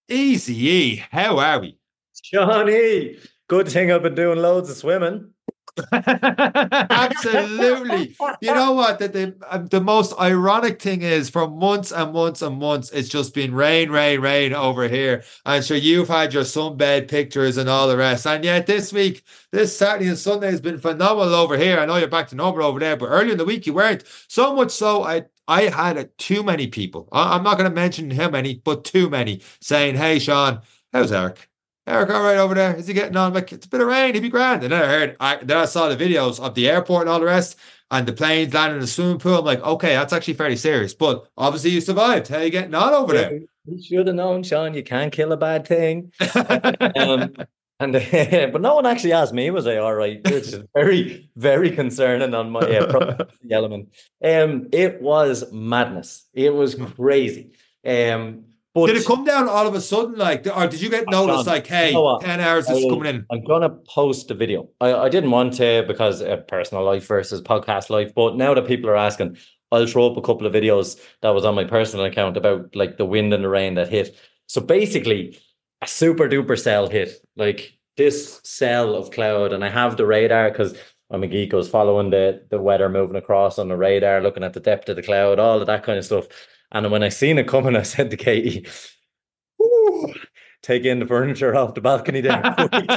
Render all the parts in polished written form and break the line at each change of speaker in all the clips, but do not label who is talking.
Easy E, how are we?
Johnny, good thing I've been doing loads of swimming.
Absolutely. You know what? The most ironic thing is for months and months and months, it's just been rain, rain, rain over here. And sure, you've had your sunbed pictures and all the rest. And yet this week, this Saturday and Sunday has been phenomenal over here. I know you're back to normal over there, but earlier in the week you weren't. So much so, I had too many people. I'm not going to mention how many, but too many saying, "Hey, Sean, how's Eric? Eric, all right over there? Is he getting on?" I'm like, it's a bit of rain, he'd be grand. And then then I saw the videos of the airport and all the rest, and the planes landing in the swimming pool. I'm like, okay, that's actually fairly serious. But obviously you survived. How are you getting on over
Yeah,
there?
you should have known, Sean. You can't kill a bad thing. Um, and but no one actually asked me, was I all right? Which is very, very concerning on my element. It was madness. It was crazy.
Did
But
it come down all of a sudden, like, or did you get noticed,
Sean,
like,
you know
hey,
what?
10 hours is coming in?
I'm gonna post a video. I didn't want to because personal life versus podcast life, but now that people are asking, I'll throw up a couple of videos that was on my personal account about like the wind and the rain that hit. So basically, a super duper cell hit, like this cell of cloud, and I have the radar because I'm a geek. I was following the weather moving across on the radar, looking at the depth of the cloud, all of that kind of stuff. And when I seen it coming, I said to Katie, "Ooh, taking the furniture off the balcony there."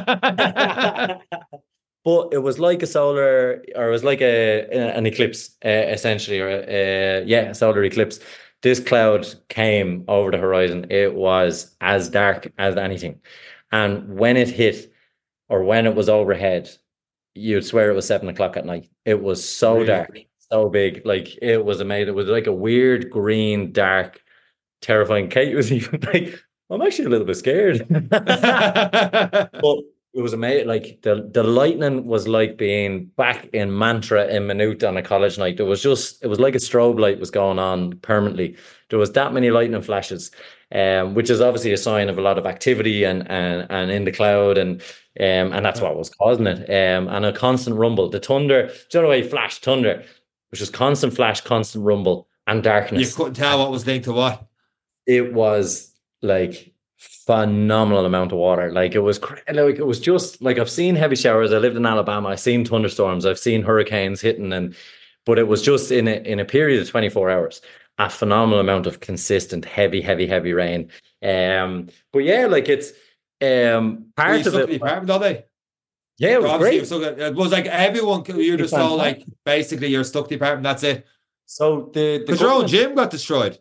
But it was like a solar, or it was like an eclipse, essentially, or yeah, a solar eclipse. This cloud came over the horizon. It was as dark as anything, and when it hit, or when it was overhead, you'd swear it was 7 o'clock at night. It was so
Really?
dark, so big, like it was amazing. It was like a weird green, dark, terrifying. Kate was even like, I'm actually a little bit scared. But it was amazing. Like the lightning was like being back in Mantra in Minute on a college night. It was like a strobe light was going on permanently. There was that many lightning flashes, which is obviously a sign of a lot of activity and in the cloud and that's what was causing it. And a constant rumble. The thunder, do you know the way flash thunder, which was constant flash, constant rumble, and
You
darkness.
couldn't tell what was linked to what.
It was like phenomenal amount of water. Like like it was just like I've seen heavy showers. I lived in Alabama. I've seen thunderstorms. I've seen hurricanes hitting, and but it was just in a period of 24 hours, a phenomenal amount of consistent heavy, heavy, heavy rain. But yeah, like it's
Were you
part of
stuck
it.
in the apartment all day?
Yeah, it
So
was
obviously,
great.
it was like everyone, you're
It's
just all
fantastic.
like, basically, you're stuck in the apartment, that's it.
So the
Because your own
government.
gym got destroyed.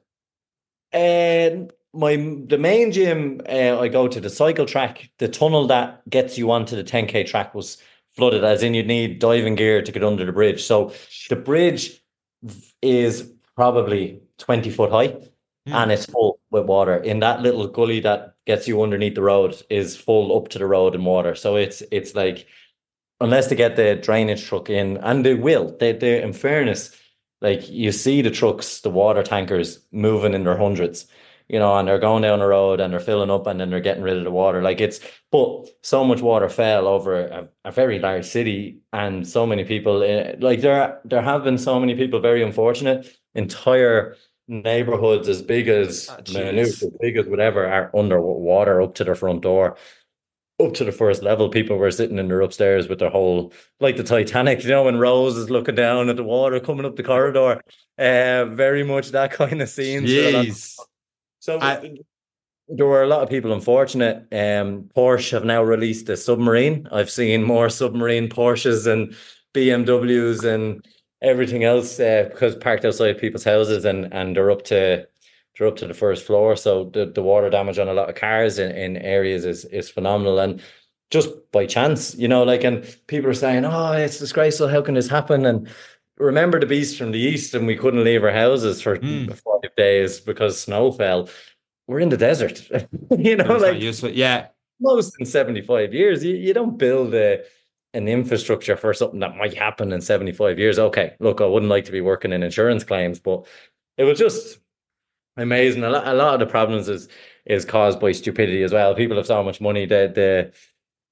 And the main gym I go to, the cycle track, the tunnel that gets you onto the 10K track was flooded, as in you'd need diving gear to get under the bridge. So the bridge is probably 20 foot high and
Hmm.
it's full with water. In that little gully that gets you underneath the road is full up to the road in water. So it's like unless they get the drainage truck in, and they will. They in fairness, like you see the trucks, the water tankers moving in their hundreds, and they're going down the road and they're filling up and then they're getting rid of the water. But so much water fell over a very large city and so many people, like there have been so many people very unfortunate, entire neighborhoods as big as
Ah,
Maynooth,
jeez.
as big as whatever, are under water up to their front door, up to the first level. People were sitting in their upstairs with their whole, like the Titanic, when Rose is looking down at the water coming up the corridor. Very much that kind of scenes for a lot.
Jeez.
So
I,
there were a lot of people unfortunate. Porsche have now released a submarine. I've seen more submarine Porsches and BMWs and everything else because parked outside people's houses and they're up to the first floor. So the water damage on a lot of cars in areas is phenomenal. And just by chance, like, and people are saying, "Oh, it's disgraceful. How can this happen?" And remember the beast from the east, and we couldn't leave our houses for
hmm.
5 days because snow fell. We're in the desert,
You're just not
like
used to it. Yeah.
most in 75 years. You don't build an infrastructure for something that might happen in 75 years. Okay, look, I wouldn't like to be working in insurance claims, but it was just amazing. A lot of the problems is caused by stupidity as well. People have so much money that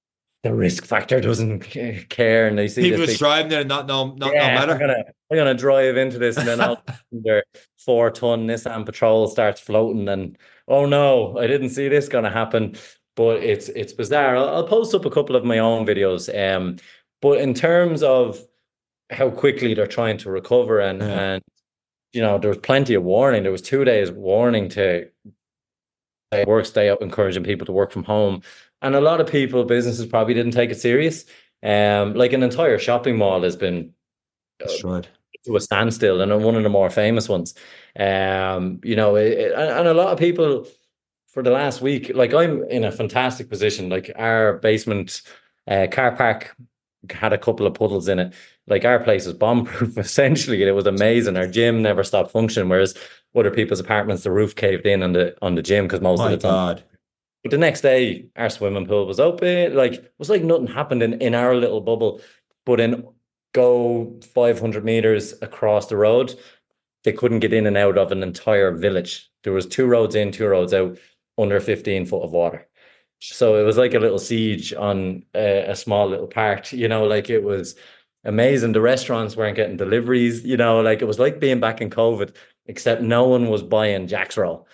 the risk factor doesn't care, and they see
People
this
just
big,
driving there and not no
yeah,
matter.
I'm gonna drive into this, and then all their 4 ton Nissan Patrol starts floating, and oh no, I didn't see this gonna happen. But it's bizarre. I'll post up a couple of my own videos. But in terms of how quickly they're trying to recover,
Yeah,
and there was plenty of warning. There was 2 days warning to work, stay out, encouraging people to work from home. And a lot of people, businesses probably didn't take it serious. Like an entire shopping mall has been uh,
destroyed.
to a standstill, and one of the more famous ones. And a lot of people for the last week, like I'm in a fantastic position. Like our basement car park had a couple of puddles in it. Like our place is bomb proof essentially. It was amazing. Our gym never stopped functioning, whereas other people's apartments, the roof caved in on the gym because most of
My
it's on.
God.
But the next day, our swimming pool was open. Like it was like nothing happened in our little bubble. But in go 500 meters across the road, they couldn't get in and out of an entire village. There was 2 roads in, 2 roads out, under 15 foot of water. So it was like a little siege on a small little park. Like it was amazing. The restaurants weren't getting deliveries. Like it was like being back in COVID, except no one was buying Jack's Roll.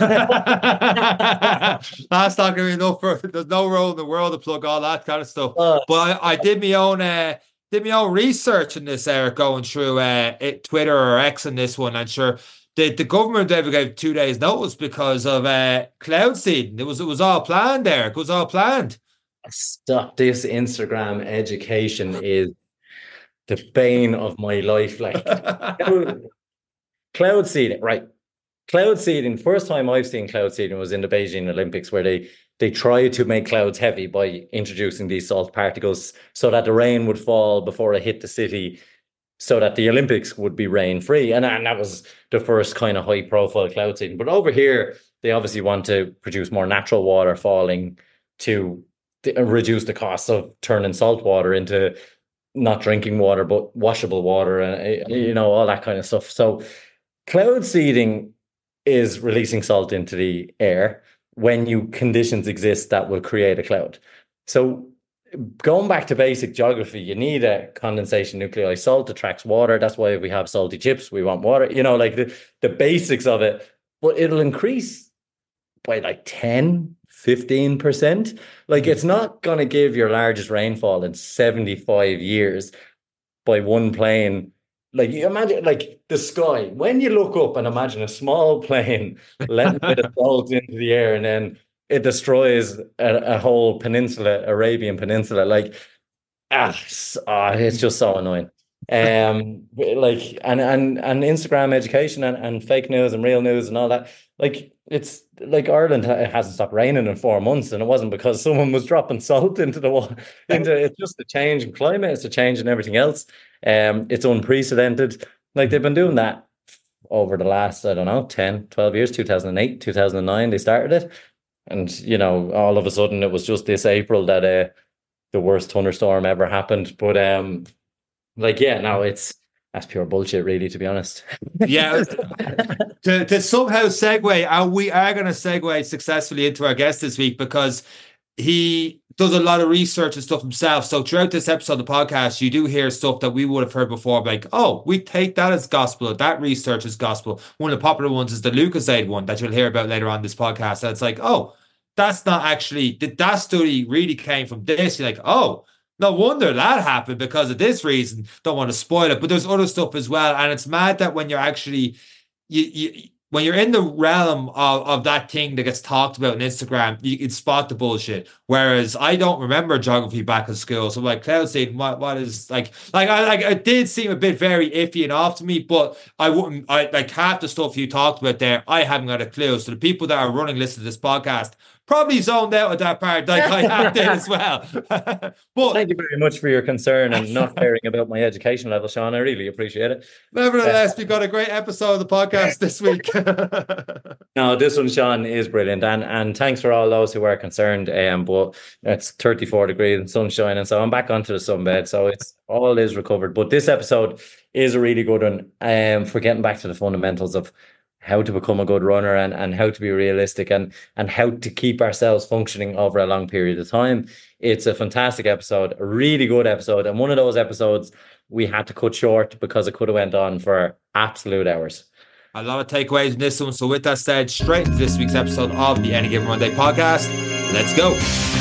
That's not gonna be enough for. There's no role in the world to plug all that kind of stuff.
Uh,
But I did my own research in this, Eric, going through Twitter or X in this one, and sure. The government ever gave 2 days notice because of cloud seeding. It was all planned, Eric. It was all planned.
Stop. This Instagram education is the bane of my life. Like cloud seeding, right? Cloud seeding. First time I've seen cloud seeding was in the Beijing Olympics, where they tried to make clouds heavy by introducing these salt particles so that the rain would fall before it hit the city, so that the Olympics would be rain free. And that was the first kind of high profile cloud seeding. But over here, they obviously want to produce more natural water falling to reduce the cost of turning salt water into not drinking water, but washable water, and all that kind of stuff. So cloud seeding is releasing salt into the air when conditions exist that will create a cloud. So going back to basic geography, you need a condensation nuclei. Salt attracts water. That's why we have salty chips. We want water, like the basics of it, but it'll increase by like 10, 15%. Like it's not going to give your largest rainfall in 75 years by one plane. Like you imagine, like the sky, when you look up and imagine a small plane letting a bit of salt into the air, and then it destroys a whole peninsula, Arabian Peninsula. Like, it's just so annoying. Like, and Instagram education and fake news and real news and all that. Like, it's like Ireland hasn't stopped raining in 4 months, and it wasn't because someone was dropping salt into the water. It's just a change in climate. It's a change in everything else. It's unprecedented. Like they've been doing that over the last, I don't know, 10, 12 years, 2008, 2009, they started it. And, all of a sudden it was just this April that the worst thunderstorm ever happened. But that's pure bullshit, really, to be honest.
Yeah. to somehow segue, we are going to segue successfully into our guest this week, because he does a lot of research and stuff himself. So throughout this episode of the podcast, you do hear stuff that we would have heard before, like, oh, we take that as gospel. That research is gospel. One of the popular ones is the LucasAid one that you'll hear about later on this podcast. And it's like, oh, that's not actually, that study really came from this. You're like, oh, no wonder that happened because of this reason. Don't want to spoil it, but there's other stuff as well. And it's mad that when you're actually, when you're in the realm of that thing that gets talked about on Instagram, you can spot the bullshit. Whereas I don't remember geography back in school. So like cloud seeding, what is like it did seem a bit very iffy and off to me, but I like half the stuff you talked about there, I haven't got a clue. So the people that are running listening to this podcast probably zoned out at that part, like I have did as well. But
thank you very much for your concern and not caring about my education level, Sean. I really appreciate it.
Nevertheless, we got a great episode of the podcast this week.
No, this one, Sean, is brilliant, and thanks for all those who are concerned. But it's 34 degrees and sunshine, and so I'm back onto the sunbed, so it's all is recovered. But this episode is a really good one, for getting back to the fundamentals of how to become a good runner and how to be realistic and how to keep ourselves functioning over a long period of time. It's a fantastic episode, a really good episode. And one of those episodes we had to cut short because it could have went on for absolute hours.
A lot of takeaways in this one. So with that said, straight into this week's episode of the Any Given Run Day podcast. Let's go.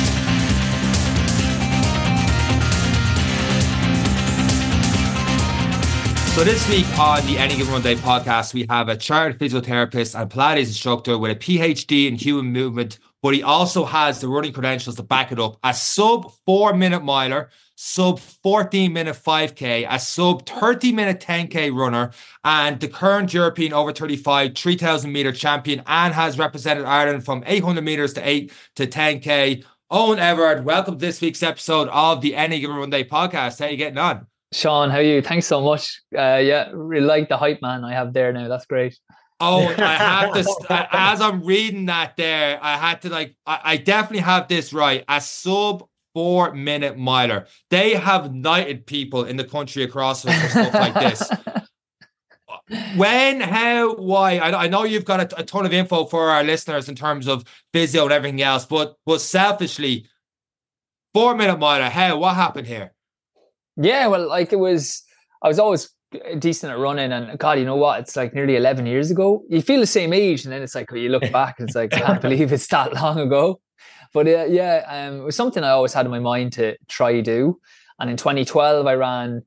So this week on the Any Given Run Day podcast, we have a chartered physiotherapist and Pilates instructor with a PhD in human movement, but he also has the running credentials to back it up. A sub 4-minute miler, sub 14-minute 5K, a sub 30-minute 10K runner, and the current European over 35 3,000 meter champion, and has represented Ireland from 800 meters to 8 to 10K. Owen Everard, welcome to this week's episode of the Any Given Run Day podcast. How are you getting on?
Sean, how are you? Thanks so much. Really like the hype man I have there now. That's great.
Oh, I have to, as I'm reading that there, I had to I definitely have this right. A sub 4-minute miler. They have knighted people in the country across for stuff like this. When, how, why? I know you've got a ton of info for our listeners in terms of physio and everything else, but selfishly, 4-minute miler, how, what happened here?
Yeah, well, I was always decent at running, and God, you know what? It's like nearly 11 years ago. You feel the same age, and then it's like, when you look back, and it's like, I can't believe it's that long ago. But it was something I always had in my mind to try do. And in 2012, I ran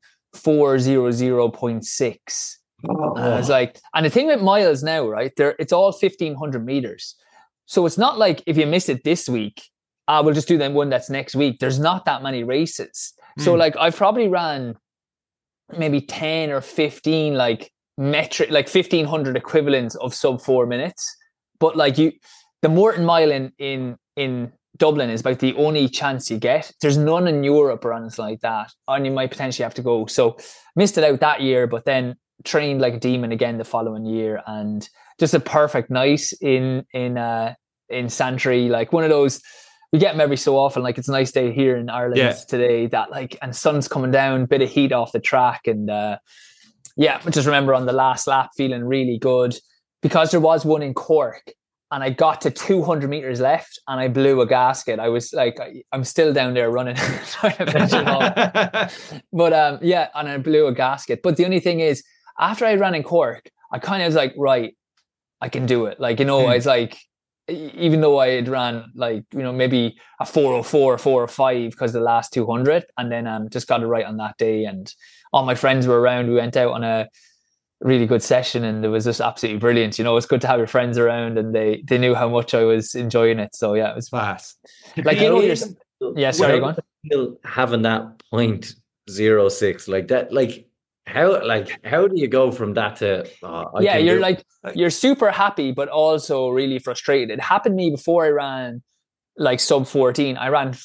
4:00.6. I was like, and the thing with miles now, right? It's all 1,500 meters. So it's not like if you miss it this week, we'll just do one that's next week. There's not that many races. So like I've probably ran maybe 10 or 15 like metric, like 1,500 equivalents of sub 4 minutes. But like the Morton Mile in Dublin is about the only chance you get. There's none in Europe or anything like that. And you might potentially have to go. So missed it out that year, but then trained like a demon again the following year, and just a perfect night in Santry, like one of those. We get them every so often. Like it's a nice day here in Ireland today. That like, and sun's coming down, bit of heat off the track, and I just remember on the last lap feeling really good because there was one in Cork, and I got to 200 meters left, and I blew a gasket. I was like, I'm still down there running, trying to finish it off. But and I blew a gasket. But the only thing is, after I ran in Cork, I kind of was like, right, I can do it. Like, I was like, even though I had ran like, maybe a 4:04, 4:05 because the last 200, and then just got it right on that day. And all my friends were around. We went out on a really good session, and it was just absolutely brilliant. It's good to have your friends around, and they knew how much I was enjoying it. So yeah, it was fast. Like, sorry, go on.
Having that 0.06 like that, like, how do you go from that to
you're super happy but also really frustrated. It happened to me before I ran like sub 14. I ran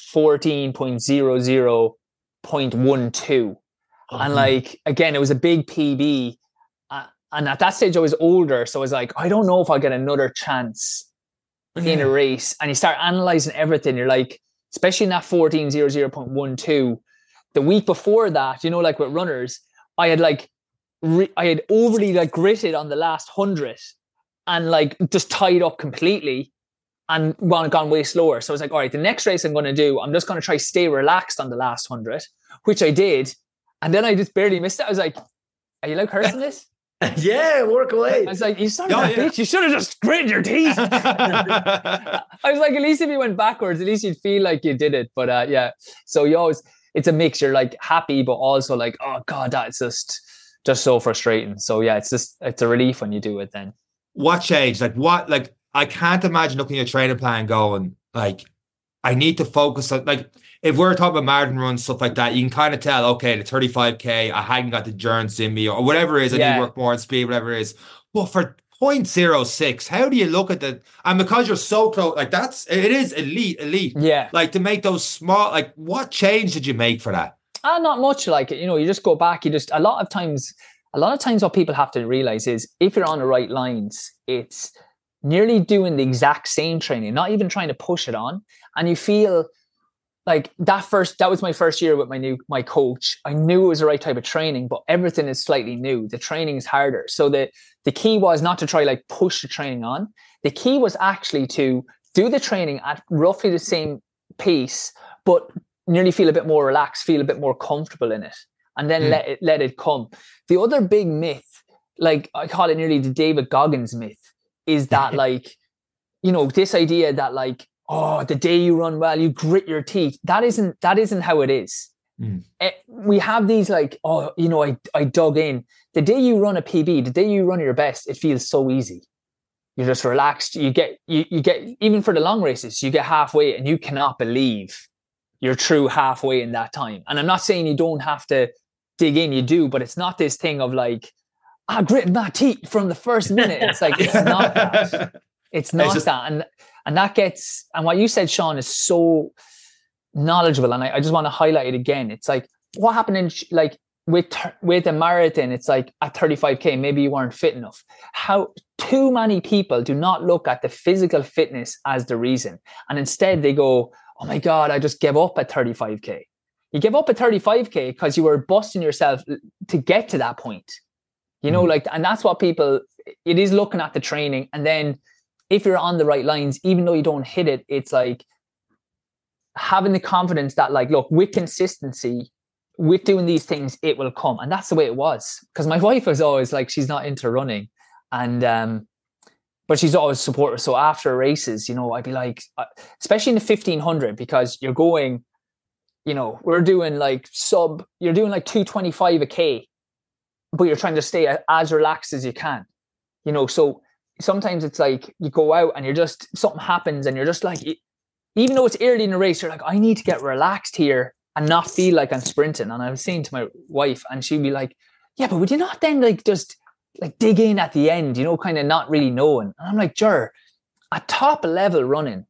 14.00.12, and like, again, it was a big PB, and at that stage I was older, so I was like, I don't know if I'll get another chance in a race. And you start analyzing everything. You're like, especially in that 14.00.12, the week before that, like with runners, I had overly like gritted on the last 100 and like just tied up completely and gone way slower. So I was like, all right, the next race I'm going to do, I'm just going to try stay relaxed on the last 100, which I did. And then I just barely missed it. I was like, are you like cursing this?
Yeah, work away.
I was like, you son of a bitch, you should have just gritted your teeth. I was like, at least if you went backwards, at least you'd feel like you did it. But so you always... It's a mix. You're like happy, but also like, oh God, that's just so frustrating. So yeah, it's a relief when you do it then.
What changed? Like I can't imagine looking at your training plan going like, I need to focus on, like, if we're talking about marathon runs, stuff like that, you can kind of tell, okay, the 35K, I hadn't got the endurance in me or whatever it is. I need to work more on speed, whatever it is. But for 0.06, how do you look at that? And because you're so close, like it is elite. Yeah. Like to make those small, like what change did you make for that?
Not much. Like, you just go back, a lot of times what people have to realize is if you're on the right lines, it's nearly doing the exact same training, not even trying to push it on. And you feel like that was my first year with my coach. I knew it was the right type of training, but everything is slightly new. The training is harder. So the key was not to try like push the training on. The key was actually to do the training at roughly the same pace, but nearly feel a bit more relaxed, feel a bit more comfortable in it, and then let it come. The other big myth, like I call it nearly the David Goggins myth, is that like, you know, this idea that like, oh, the day you run well, you grit your teeth. That isn't how it is. We have these like, oh, you know, I dug in. The day you run a PB, the day you run your best, it feels so easy. You're just relaxed. You get even for the long races, you get halfway and you cannot believe you're through halfway in that time. And I'm not saying you don't have to dig in, you do, but it's not this thing of like, I gritted my teeth from the first minute. It's like, it's not that. It's not that. And that gets, and what you said, Sean, is so knowledgeable. And I just want to highlight it again. It's like, what happened in like with a marathon, it's like at 35K, maybe you weren't fit enough. How too many people do not look at the physical fitness as the reason. And instead they go, oh my God, I just gave up at 35K. You give up at 35K because you were busting yourself to get to that point. You know, like, and that's what people, it is looking at the training. And then if you're on the right lines, even though you don't hit it, it's like having the confidence that like, look, with consistency, with doing these things, it will come. And that's the way it was. Because my wife was always like, she's not into running. And, but she's always supportive. So after races, you know, I'd be like, especially in the 1500, because you're going, you know, we're doing like you're doing like 225 a K, but you're trying to stay as relaxed as you can, you know. So sometimes it's like you go out and you're just, something happens and you're just like, even though it's early in the race, you're like, I need to get relaxed here and not feel like I'm sprinting. And I was saying to my wife, and she'd be like, yeah, but would you not then like just like dig in at the end, you know, kind of not really knowing? And I'm like, Ger, at top level running,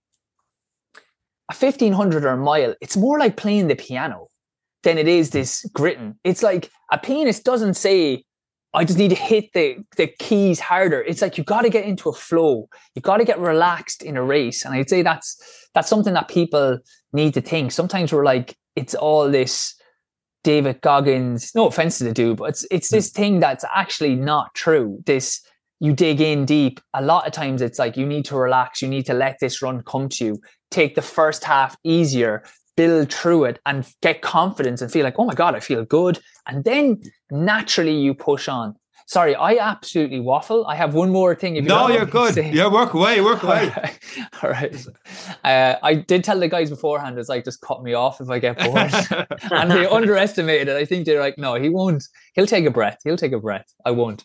a 1500 or a mile, it's more like playing the piano than it is this gritting. It's like a pianist doesn't say, I just need to hit the keys harder. It's like, you got to get into a flow. You got to get relaxed in a race. And I'd say that's something that people need to think. Sometimes we're like, it's all this David Goggins, no offense to the dude, but it's this thing that's actually not true. This, you dig in deep. A lot of times it's like, you need to relax. You need to let this run come to you. Take the first half easier, build through it and get confidence and feel like, oh my God, I feel good. And then naturally you push on. Sorry, I absolutely waffle. I have one more thing.
No, you're good. Yeah, work away.
All right. I did tell the guys beforehand, it's like, just cut me off if I get bored. And they underestimated it. I think they're like, no, he won't. He'll take a breath. I won't.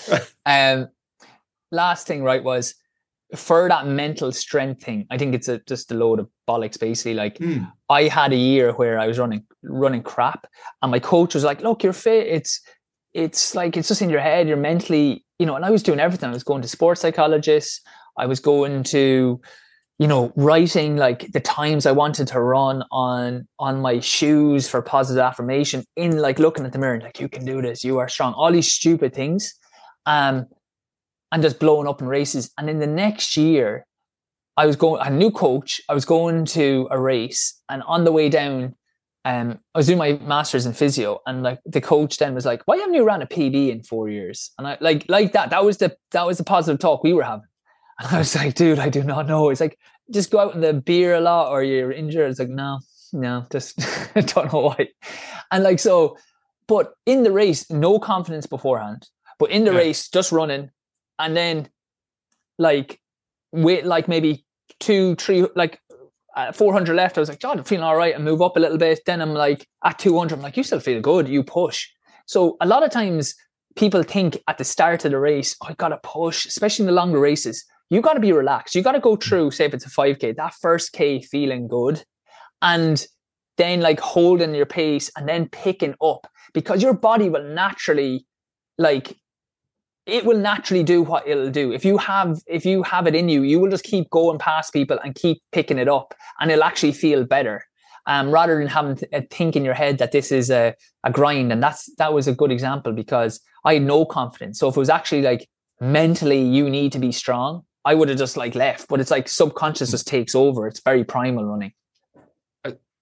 Last thing, right, was for that mental strength thing. I think it's just a load of bollocks, basically. Like I had a year where I was running crap, and my coach was like, look, you're fit. It's like, it's just in your head, you're mentally, you know. And I was doing everything. I was going to sports psychologists. I was going to, you know, writing like the times I wanted to run on my shoes for positive affirmation, in like looking at the mirror and like, you can do this, you are strong, all these stupid things. And just blowing up in races. And in the next year, I had a new coach. I was going to a race, and on the way down, I was doing my master's in physio, and like the coach then was like, why haven't you ran a PB in 4 years? And I like that. That was the positive talk we were having. And I was like, dude, I do not know. It's like, just go out in the beer a lot or you're injured. It's like, no, just I don't know why. And like, so, but in the race, no confidence beforehand, but in the race, just running. And then like with like maybe 200-300, like 400 left, I was like, God, I'm feeling all right, and move up a little bit. Then I'm like at 200, I'm like, you still feel good, you push. So a lot of times people think at the start of the race, oh, I got to push, especially in the longer races. You got to be relaxed. You got to go through, say if it's a 5K, that first K feeling good, and then like holding your pace and then picking up, because your body will naturally like, it will naturally do what it'll do. If you have it in you, you will just keep going past people and keep picking it up, and it'll actually feel better. Rather than having to think in your head that this is a grind. And that was a good example, because I had no confidence. So if it was actually like mentally you need to be strong, I would have just like left. But it's like subconscious just takes over. It's very primal running.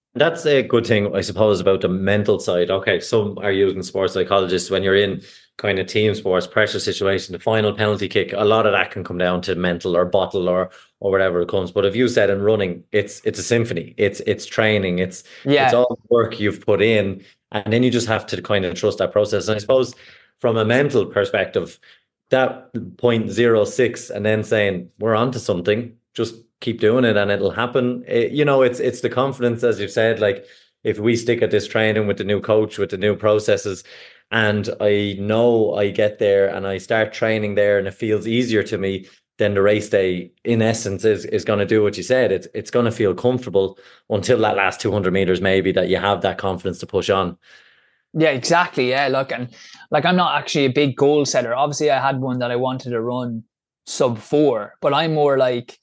That's a good thing, I suppose, about the mental side. Okay, some are using sports psychologists when you're in kind of team sports, pressure situation, the final penalty kick, a lot of that can come down to mental or bottle or whatever it comes. But if you said in running, it's a symphony. It's training, it's
Yeah.
all the work you've put in, and then you just have to kind of trust that process. And I suppose from a mental perspective, that 0.06 and then saying we're onto something, just keep doing it and it'll happen. It's the confidence, as you've said, like if we stick at this training with the new coach, with the new processes, and I know I get there and I start training there and it feels easier to me, then the race day in essence is going to do what you said. It's going to feel comfortable until that last 200 meters, maybe, that you have that confidence to push on.
Yeah, exactly. Yeah, look, and like I'm not actually a big goal setter. Obviously, I had one that I wanted to run sub 4, but I'm more like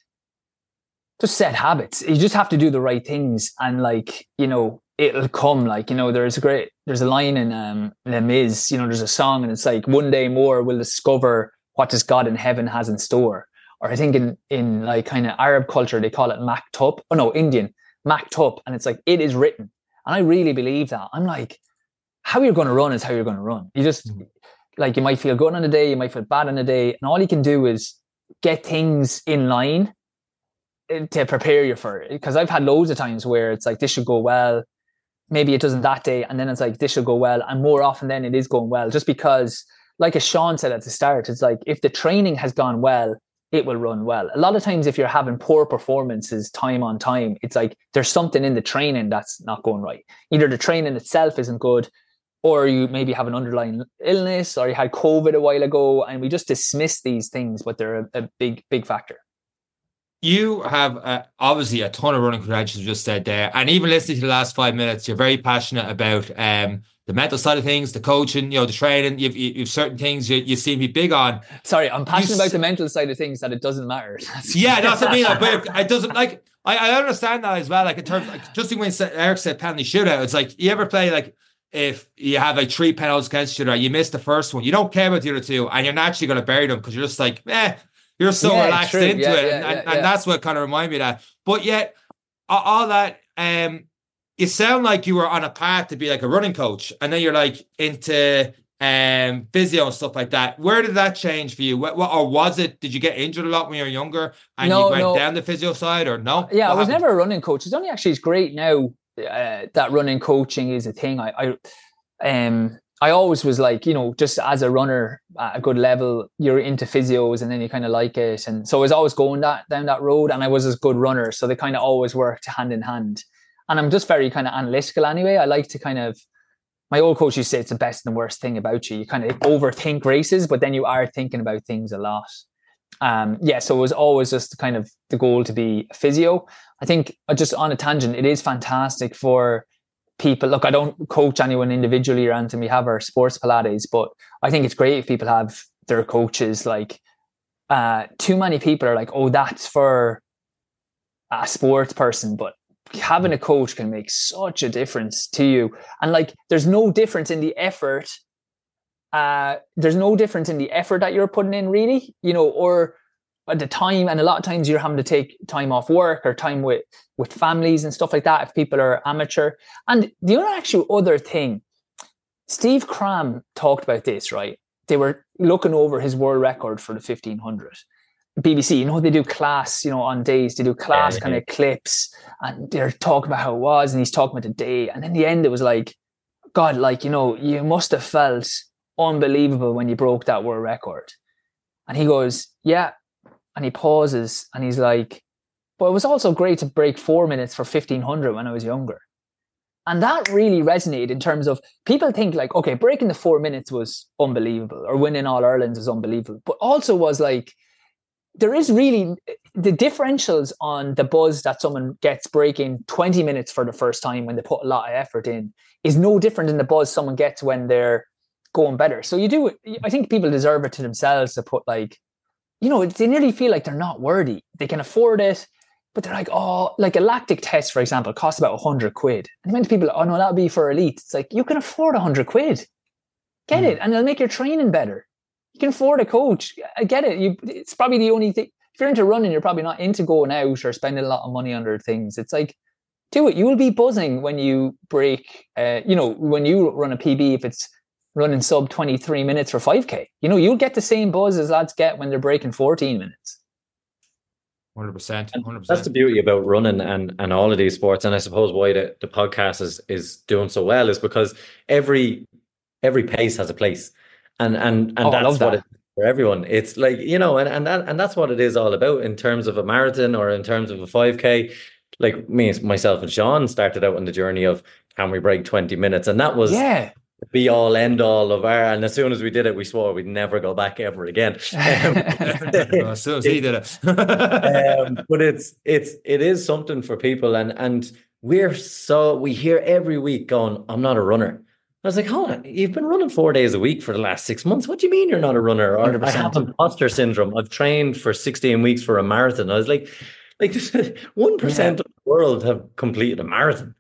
just set habits. You just have to do the right things, and like it'll come. Like there's a line in Les Mis. There's a song, and it's like one day more we'll discover what does God in heaven has in store. Or I think in like kind of Arab culture they call it maktub. Oh no, Indian maktub, and it's like it is written. And I really believe that. I'm like, how you're going to run is how you're going to run. You just like, you might feel good on a day, you might feel bad on a day, and all you can do is get things in line to prepare you for it. Because I've had loads of times where it's like, this should go well. Maybe it doesn't that day. And then it's like, this should go well. And more often than it is going well, just because, like as Sean said at the start, it's like, if the training has gone well, it will run well. A lot of times if you're having poor performances time on time, it's like there's something in the training that's not going right. Either the training itself isn't good, or you maybe have an underlying illness, or you had COVID a while ago, and we just dismiss these things, but they're a big, big factor.
You have obviously a ton of running credentials, you just said there, and even listening to the last 5 minutes, you're very passionate about the mental side of things, the coaching, the training. You've certain things you seem to be big on.
Sorry, I'm passionate about the mental side of things, that it doesn't matter.
Yeah, that's what I mean. Like, but it doesn't, like, I understand that as well. Like in terms, like, just when Eric said penalty shootout, it's like, you ever play like, if you have like 3 penalties against you, you miss the first one, you don't care about the other two, and you're naturally going to bury them because you're just like, you're so relaxed into it. And that's what kind of reminded me of that. But yet, all that, you sound like you were on a path to be like a running coach, and then you're like into physio and stuff like that. Where did that change for you? What or was it, did you get injured a lot when you were younger and you went down the physio side, or no?
Yeah, I was never a running coach. It's great now that running coaching is a thing. I always was like, just as a runner at a good level, you're into physios and then you kind of like it. And so I was always going down that road, and I was a good runner. So they kind of always worked hand in hand. And I'm just very kind of analytical anyway. I like to my old coach used to say it's the best and the worst thing about you. You kind of overthink races, but then you are thinking about things a lot. So it was always just kind of the goal to be a physio. I think, just on a tangent, it is fantastic for people. Look, I don't coach anyone individually or anything. We have our sports Pilates, but I think it's great if people have their coaches. Like, too many people are like, oh, that's for a sports person, but having a coach can make such a difference to you. And like, there's no difference in the effort. There's no difference in the effort that you're putting in, really, or at the time. And a lot of times you're having to take time off work or time with families and stuff like that if people are amateur. And the other thing, Steve Cram talked about this, right? They were looking over his world record for the 1500. BBC, they do class, on days, they do class kind of clips, and they're talking about how it was, and he's talking about the day. And in the end, it was like, God, like, you must have felt unbelievable when you broke that world record. And he goes, yeah. And he pauses and he's like, but it was also great to break 4 minutes for 1500 when I was younger. And that really resonated in terms of, people think like, okay, breaking the 4 minutes was unbelievable, or winning All Irelands was unbelievable, but also was like, there is really the differentials on the buzz that someone gets breaking 20 minutes for the first time when they put a lot of effort in is no different than the buzz someone gets when they're going better. So I think people deserve it to themselves to put like, they nearly feel like they're not worthy. They can afford it, but they're like, oh, like a lactic test, for example, costs about 100 quid. And many people, oh no, that'll be for elite. It's like, you can afford 100 quid. Get it. And it'll make your training better. You can afford a coach. I get it. It's probably the only thing. If you're into running, you're probably not into going out or spending a lot of money on other things. It's like, do it. You will be buzzing when you break, when you run a PB, if it's running sub 23 minutes for 5K, you'll get the same buzz as lads get when they're breaking 14 minutes.
100%. 100%.
That's the beauty about running and all of these sports. And I suppose why the podcast is doing so well is because every pace has a place. And that's what it is for everyone. It's like, and that's what it is all about in terms of a marathon or in terms of a 5K. Like myself and Sean started out on the journey of, can we break 20 minutes? And that was the be all end all of and as soon as we did it, we swore we'd never go back ever again.
As soon as he did it.
But it is something for people, and we hear every week going, I'm not a runner. I was like, hold on, you've been running 4 days a week for the last 6 months. What do you mean you're not a runner? Or
100%.
I have imposter syndrome. I've trained for 16 weeks for a marathon. I was like 1% of the world have completed a marathon.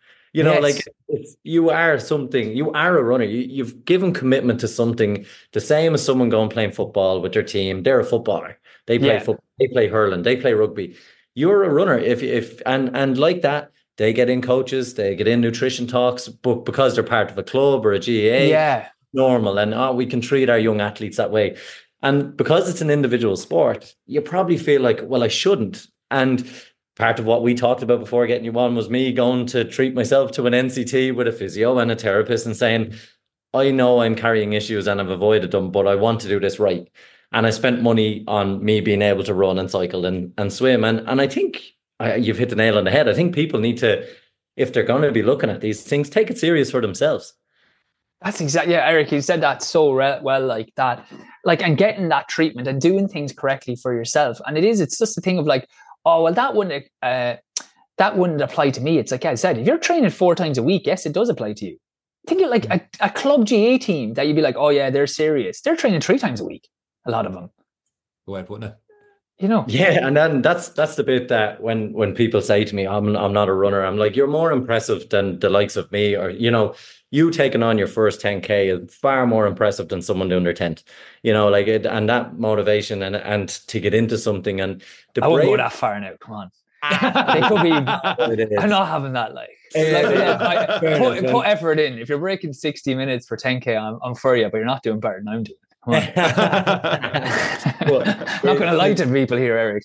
You are something. You are a runner. You've given commitment to something. The same as someone going playing football with their team. They're a footballer. They play football. They play hurling. They play rugby. You're a runner. And like that, they get in coaches. They get in nutrition talks. But because they're part of a club or a GAA, normal. And we can treat our young athletes that way. And because it's an individual sport, you probably feel like, well, I shouldn't. And part of what we talked about before getting you on was me going to treat myself to an NCT with a physio and a therapist and saying, I know I'm carrying issues and I've avoided them, but I want to do this right. And I spent money on me being able to run and cycle and swim. And I think you've hit the nail on the head. I think people need to, if they're going to be looking at these things, take it serious for themselves.
That's exactly, Eric, you said that so well, like that, and getting that treatment and doing things correctly for yourself. And it's just a thing of like, oh, well, that wouldn't apply to me. It's like I said, if you're training 4 times a week, yes, it does apply to you. Think of like a club GA team that you'd be like, oh yeah, they're serious. They're training 3 times a week. A lot of them.
Go ahead, wouldn't it?
Yeah, and then that's the bit that when people say to me, I'm not a runner, I'm like, you're more impressive than the likes of me, or you taking on your first 10K is far more impressive than someone doing their 10th. And that motivation and to get into something and
I wouldn't go that far now. Come on. They could be. I'm not having that. Put effort in. If you're breaking 60 minutes for 10K, I'm for you, but you're not doing better than I'm doing. I'm not going to lie to people here, Eric.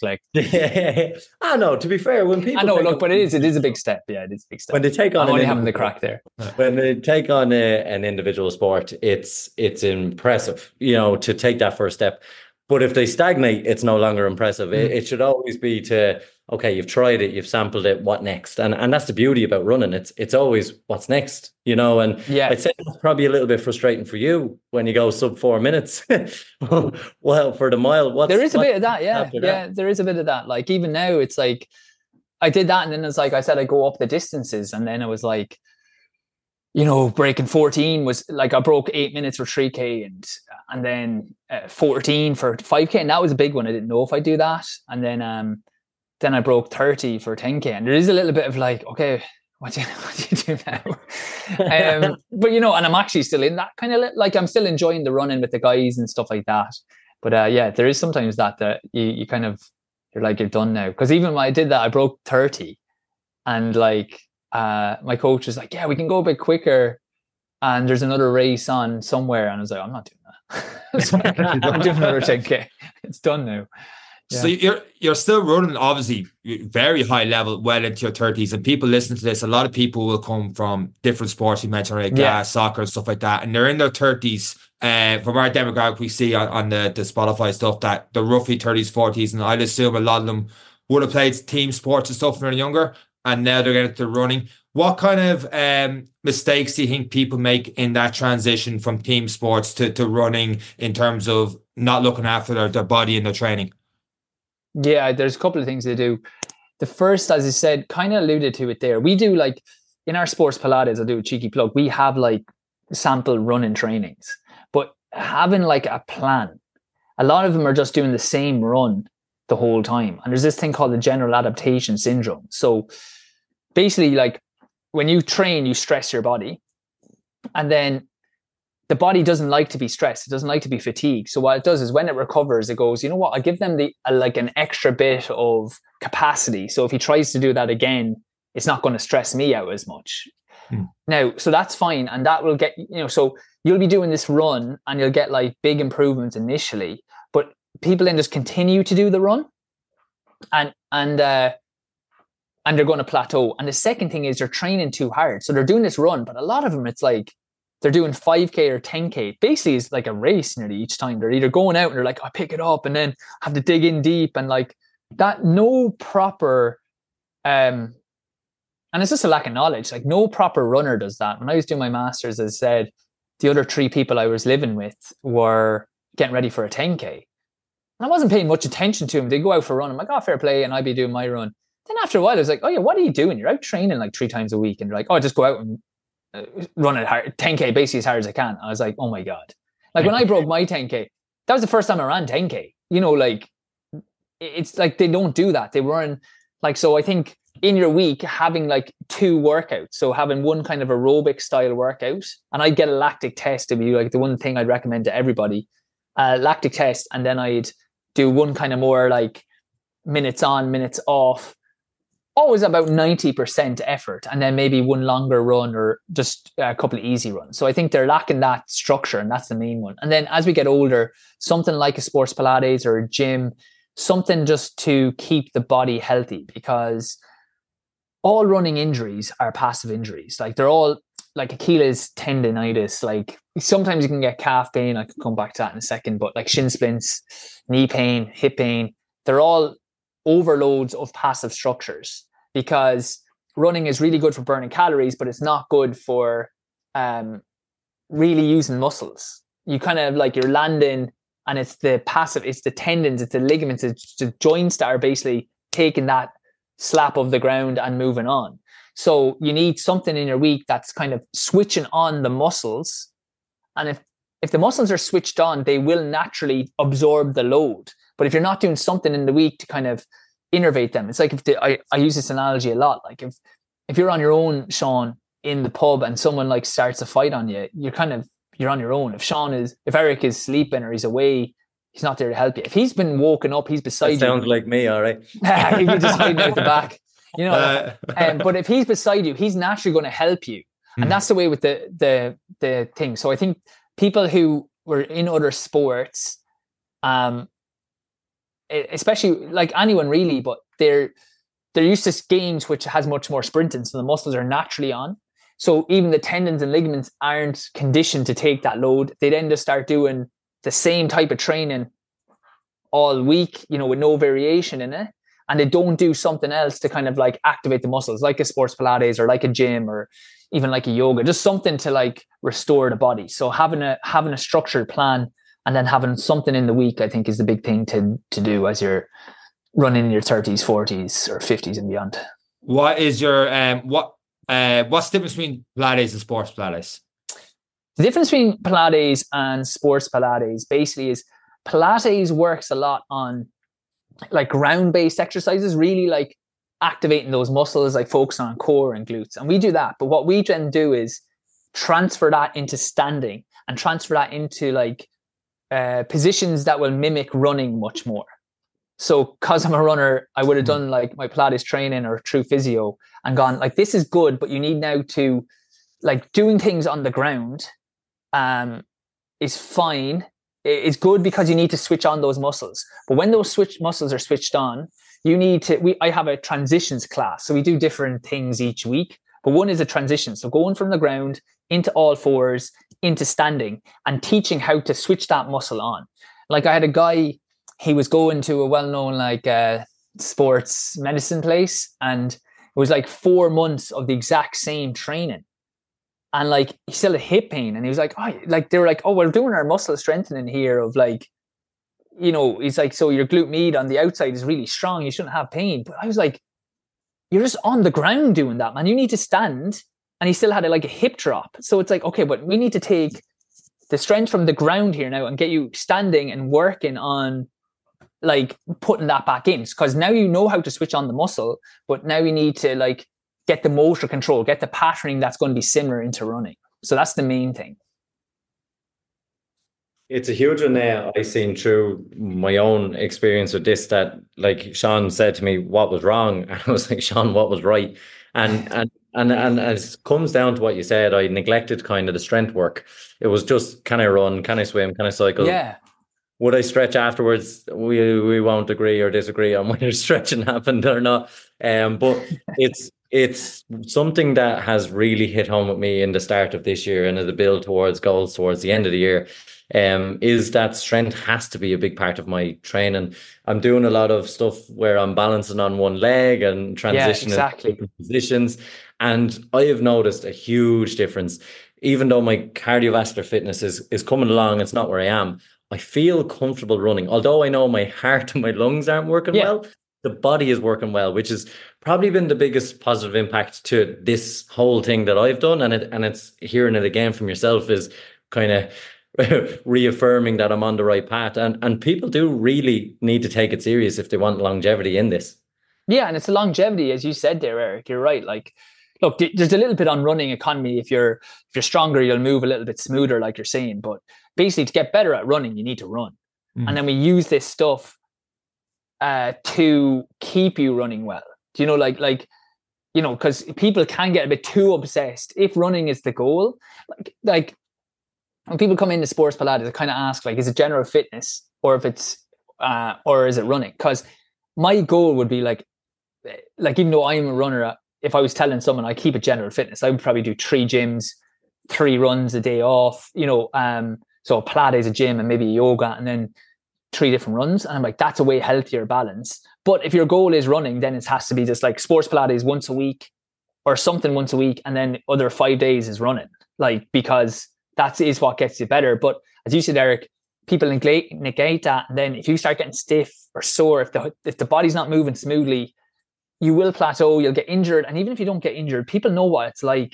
I know. To be fair, when people,
but it is a big step. Yeah, it is a big step.
When they take on,
I'm only having the crack there.
When they take on an individual sport, it's impressive, to take that first step. But if they stagnate, it's no longer impressive. It should always be okay, you've tried it, you've sampled it, what next? And that's the beauty about running. It's always what's next, and I'd say it's probably a little bit frustrating for you when you go sub 4 minutes. Well, for the mile,
there is a bit of that, there is a bit of that. Like even now, it's like I did that, and then it's like I said, I go up the distances, and then it was like, breaking 14 was like I broke 8 minutes for 3K and then 14 for 5K, and that was a big one. I didn't know if I'd do that, and then I broke 30 for 10K, and there is a little bit of like, okay, what do you do now? But and I'm actually still in that kind of like I'm still enjoying the running with the guys and stuff like that. But there is sometimes that you kind of you're like you're done now, because even when I did that, I broke 30, and like my coach was like, yeah, we can go a bit quicker, and there's another race on somewhere, and I was like, I'm not doing that. I'm doing another 10K. It's done now.
Yeah. So you're still running, obviously, very high level, well into your 30s, and people listening to this, a lot of people will come from different sports. You mentioned soccer and stuff like that, and they're in their 30s. From our demographic, we see on the Spotify stuff that they're roughly 30s, 40s, and I'd assume a lot of them would have played team sports and stuff when they're younger, and now they're getting into running. What kind of mistakes do you think people make in that transition from team sports to running in terms of not looking after their body and their training?
Yeah, there's a couple of things they do. The first, as I said, kind of alluded to it there. We do like in our sports Pilates, I'll do a cheeky plug. We have like sample running trainings, but having like a plan, a lot of them are just doing the same run the whole time. And there's this thing called the general adaptation syndrome. So basically like when you train, you stress your body, and then the body doesn't like to be stressed. It doesn't like to be fatigued. So what it does is when it recovers, it goes, you know what? I give them like an extra bit of capacity. So if he tries to do that again, it's not going to stress me out as much. Now, so that's fine. And that will get, so you'll be doing this run and you'll get like big improvements initially, but people then just continue to do the run and they're going to plateau. And the second thing is they're training too hard. So they're doing this run, but a lot of them, it's like they're doing 5K or 10K. Basically, it's like a race nearly each time. They're either going out and they're like, I pick it up and then have to dig in deep and like that. No proper, and it's just a lack of knowledge. Like no proper runner does that. When I was doing my master's, as I said, the other 3 people I was living with were getting ready for a 10K. And I wasn't paying much attention to them. They go out for a run. I'm like, oh, fair play. And I'd be doing my run. Then after a while, I was like, oh yeah, what are you doing? You're out training like 3 times a week. And you're like, oh, just go out and run it hard, 10K basically as hard as I can. I was like, oh my God. Like when I broke my 10K, that was the first time I ran 10K. Like it's like they don't do that. They run like, so I think in your week having like 2 workouts. So having one kind of aerobic style workout, and I'd get a lactic test to be like the one thing I'd recommend to everybody, lactic test. And then I'd do one kind of more like minutes on, minutes off, always about 90% effort, and then maybe one longer run or just a couple of easy runs. So I think they're lacking that structure, and that's the main one. And then as we get older, something like a sports Pilates or a gym, something just to keep the body healthy, because all running injuries are passive injuries. Like they're all like Achilles tendonitis. Like sometimes you can get calf pain. I can come back to that in a second, but like shin splints, knee pain, hip pain, they're all overloads of passive structures, because running is really good for burning calories, but it's not good for really using muscles. You kind of like you're landing and it's the passive, it's the tendons, it's the ligaments, it's the joints that are basically taking that slap of the ground and moving on. So you need something in your week that's kind of switching on the muscles. And if the muscles are switched on, they will naturally absorb the load. But if you're not doing something in the week to kind of innervate them, it's like I use this analogy a lot. Like if you're on your own, Sean, in the pub and someone like starts a fight on you, you're on your own. If Eric is sleeping or he's away, he's not there to help you. If he's been woken up, he's beside you.
Sounds like me, all right.
He'd be just hiding out the back, but if he's beside you, he's naturally going to help you. And that's the way with the thing. So I think people who were in other sports, especially like anyone really, but they're used to games which has much more sprinting, so the muscles are naturally on. So even the tendons and ligaments aren't conditioned to take that load. They then just start doing the same type of training all week, with no variation in it. And they don't do something else to kind of like activate the muscles, like a sports Pilates or like a gym or even like a yoga, just something to like restore the body. So having a structured plan and then having something in the week, I think, is the big thing to do as you're running in your 30s, 40s or 50s and beyond.
What is your what's the difference between Pilates and sports Pilates?
The difference between Pilates and sports Pilates basically is Pilates works a lot on like ground-based exercises, really like activating those muscles, like focusing on core and glutes. And we do that. But what we then do is transfer that into standing and transfer that into like positions that will mimic running much more. So because I'm a runner, I would have done like my Pilates training or through physio and gone like, this is good, but you need now to like doing things on the ground is fine. It's good because you need to switch on those muscles. But when those muscles are switched on, you need to, I have a transitions class. So we do different things each week, but one is a transition. So going from the ground into all fours, into standing and teaching how to switch that muscle on. Like I had a guy, he was going to a well-known like sports medicine place, and it was like 4 months of the exact same training. And like he still had hip pain, and he was like, oh, like they were like, oh, we're doing our muscle strengthening here of like, he's like, so your glute med on the outside is really strong, you shouldn't have pain. But I was like, you're just on the ground doing that, man. You need to stand. And he still had like a hip drop. So it's like, okay, but we need to take the strength from the ground here now and get you standing and working on like putting that back in, because now you know how to switch on the muscle, but now you need to like get the motor control, get the patterning that's going to be similar into running. So that's the main thing.
It's a huge one now. I've seen through my own experience with this, that like Sean said to me, what was wrong? And I was like, Sean, what was right? And as it comes down to what you said, I neglected kind of the strength work. It was just, can I run? Can I swim? Can I cycle?
Yeah.
Would I stretch afterwards? We won't agree or disagree on whether stretching happened or not. But it's something that has really hit home with me in the start of this year and as a build towards goals towards the end of the year. Is that strength has to be a big part of my training. I'm doing a lot of stuff where I'm balancing on one leg and transitioning to different positions. And I have noticed a huge difference. Even though my cardiovascular fitness is coming along, it's not where I am. I feel comfortable running. Although I know my heart and my lungs aren't working well, the body is working well, which has probably been the biggest positive impact to this whole thing that I've done. And it's hearing it again from yourself is kind of reaffirming that I'm on the right path. And people do really need to take it serious if they want longevity in this.
Yeah, and it's a longevity, as you said there, Eric. You're right. Like, look, there's a little bit on running economy. If you're stronger, you'll move a little bit smoother, like you're saying. But basically, to get better at running, you need to run. And then we use this stuff to keep you running well. Do you know, like you know, because people can get a bit too obsessed. If running is the goal, like when people come into sports Pilates, I kind of ask, like, is it general fitness or if it's or is it running? Because my goal would be like even though I'm a runner, if I was telling someone I keep it general fitness, I would probably do 3 gyms, 3 runs a day off, you know, so Pilates, a gym, and maybe yoga, and then 3 different runs. And I'm like, that's a way healthier balance. But if your goal is running, then it has to be just like sports Pilates once a week or something once a week, and then other 5 days is running, like, because that is what gets you better. But as you said, Eric, people negate that. And then if you start getting stiff or sore, if the body's not moving smoothly, you will plateau, you'll get injured. And even if you don't get injured, people know what it's like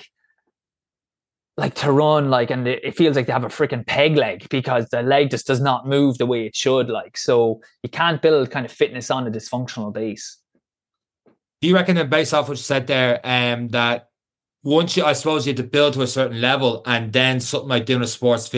to run, like, and it feels like they have a freaking peg leg because the leg just does not move the way it should. Like, so you can't build kind of fitness on a dysfunctional base.
Do you reckon that, based off what you said there, that once I suppose you have to build to a certain level, and then something like doing a sports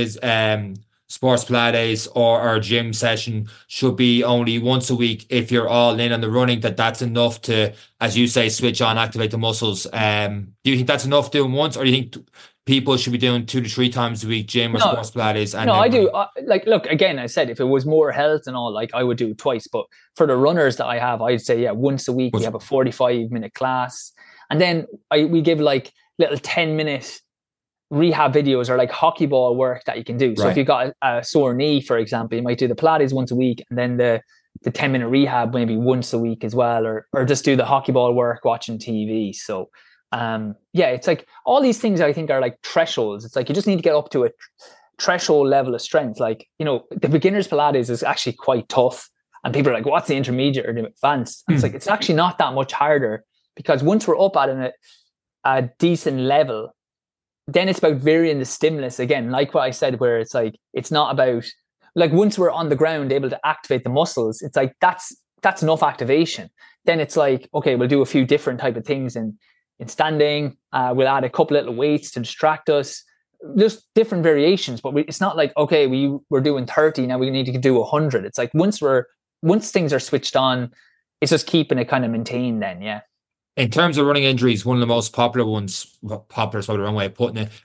Pilates or a gym session should be only once a week if you're all in on the running, that's enough to, as you say, switch on, activate the muscles? Do you think that's enough doing once, or do you think people should be doing 2 to 3 times a week, gym or sports Pilates?
No, I do. Like, look, again, I said if it was more health and all, like, I would do it twice. But for the runners that I have, I'd say, once a week, we have a 45-minute class. And then we give like little 10-minute rehab videos or like hockey ball work that you can do. So if you've got a sore knee, for example, you might do the Pilates once a week, and then the 10-minute rehab maybe once a week as well, or just do the hockey ball work watching TV. So it's like all these things I think are like thresholds. It's like you just need to get up to a threshold level of strength. Like, you know, the beginner's Pilates is actually quite tough, and people are like, what's the intermediate or the advanced? It's like, it's actually not that much harder, because once we're up at a decent level, then it's about varying the stimulus again, like what I said, where it's like, it's not about, like, once we're on the ground able to activate the muscles, it's like that's enough activation. Then it's like, okay, we'll do a few different type of things in standing. We'll add a couple little weights to distract us. There's different variations, but it's not like, okay, we're doing 30 now, we need to do 100. It's like once things are switched on, it's just keeping it kind of maintained then.
In terms of running injuries, one of the most popular ones, popular is probably the wrong way of putting it.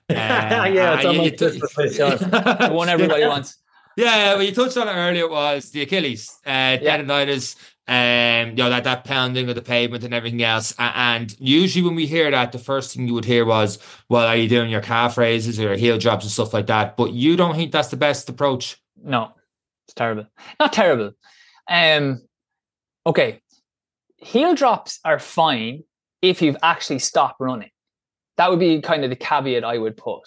The one everybody wants.
Yeah, well, you touched on it earlier, was the Achilles tendonitis, that pounding of the pavement and everything else. And usually when we hear that, the first thing you would hear was, well, are you doing your calf raises or your heel drops and stuff like that? But you don't think that's the best approach?
No, it's terrible. Not terrible. Okay. Heel drops are fine if you've actually stopped running. That would be kind of the caveat I would put.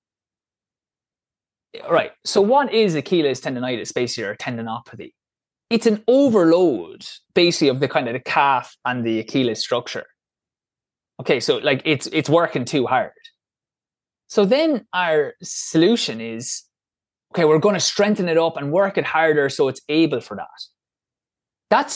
Right. So what is Achilles tendonitis, basically, or tendinopathy? It's an overload, basically, of the kind of the calf and the Achilles structure. Okay, so like it's working too hard. So then our solution is, okay, we're going to strengthen it up and work it harder so it's able for that.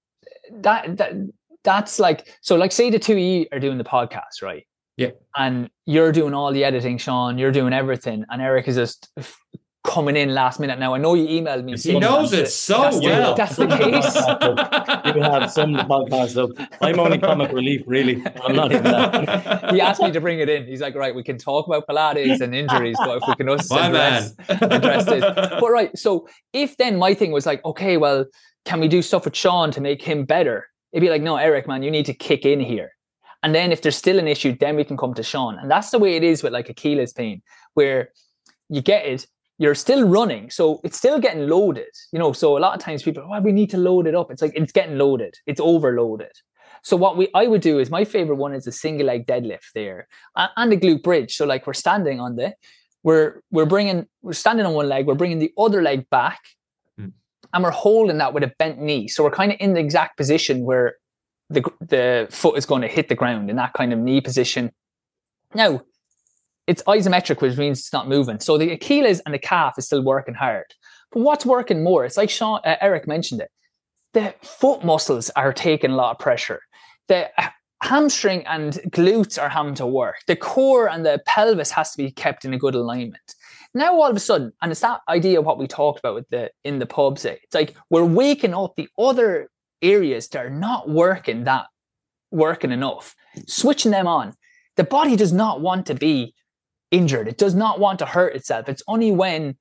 That's like, so like, say the two of you are doing the podcast, right?
Yeah.
And you're doing all the editing, Sean, you're doing everything, and Eric is just coming in last minute. Now I know you emailed me.
He knows it so well.
That's the case.
You have some podcast up. I'm only comic relief, really. I'm not even that.
He asked me to bring it in. He's like, right, we can talk about Pilates and injuries, but if we can just address this. But right, so if then my thing was like, okay, well, can we do stuff with Sean to make him better? It'd be like, no, Eric, man, you need to kick in here. And then if there's still an issue, then we can come to Sean. And that's the way it is with like Achilles pain, where you get it, you're still running. So it's still getting loaded, you know? So a lot of times people are, well, we need to load it up. It's like, it's getting loaded. It's overloaded. So what I would do is, my favorite one is the single leg deadlift there and the glute bridge. So like we're standing on we're standing on one leg, we're bringing the other leg back and we're holding that with a bent knee. So we're kind of in the exact position where the foot is going to hit the ground, in that kind of knee position. Now, it's isometric, which means it's not moving. So the Achilles and the calf is still working hard. But what's working more? It's like Eric mentioned it. The foot muscles are taking a lot of pressure. The hamstring and glutes are having to work. The core and the pelvis has to be kept in a good alignment. Now all of a sudden, and it's that idea of what we talked about with in the pub say, it's like we're waking up the other areas that are not working enough, switching them on. The body does not want to be injured. It does not want to hurt itself. It's only when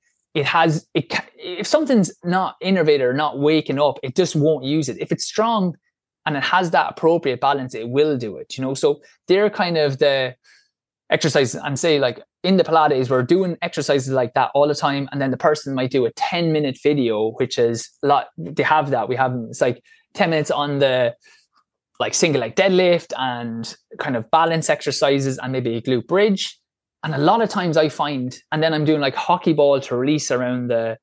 if something's not innervated or not waking up, it just won't use it. If it's strong and it has that appropriate balance, it will do it, you know? So they're kind of the exercises, and say like in the Pilates, we're doing exercises like that all the time. And then the person might do a 10-minute video, which is a lot. They have that. It's like 10 minutes on the like single leg deadlift and kind of balance exercises and maybe a glute bridge. And a lot of times I find, and then I'm doing like hockey ball to release around the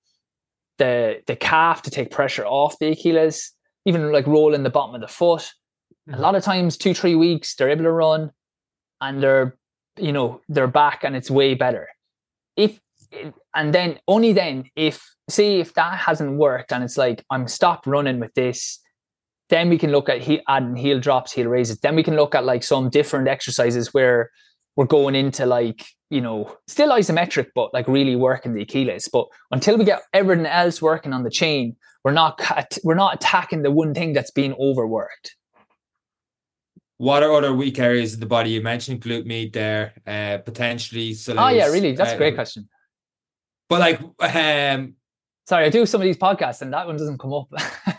calf to take pressure off the Achilles, even like rolling the bottom of the foot. A lot of times 2-3 weeks, they're able to run and they're back and it's way better. If that hasn't worked and it's like, I'm stopped running with this, then we can look at adding heel drops, heel raises. Then we can look at like some different exercises where we're going into like, you know, still isometric, but like really working the Achilles. But until we get everything else working on the chain, we're not attacking the one thing that's being overworked.
What are other weak areas of the body? You mentioned glute med there, potentially.
Oh yeah, really? That's a great question.
But like,
sorry, I do some of these podcasts and that one doesn't come up.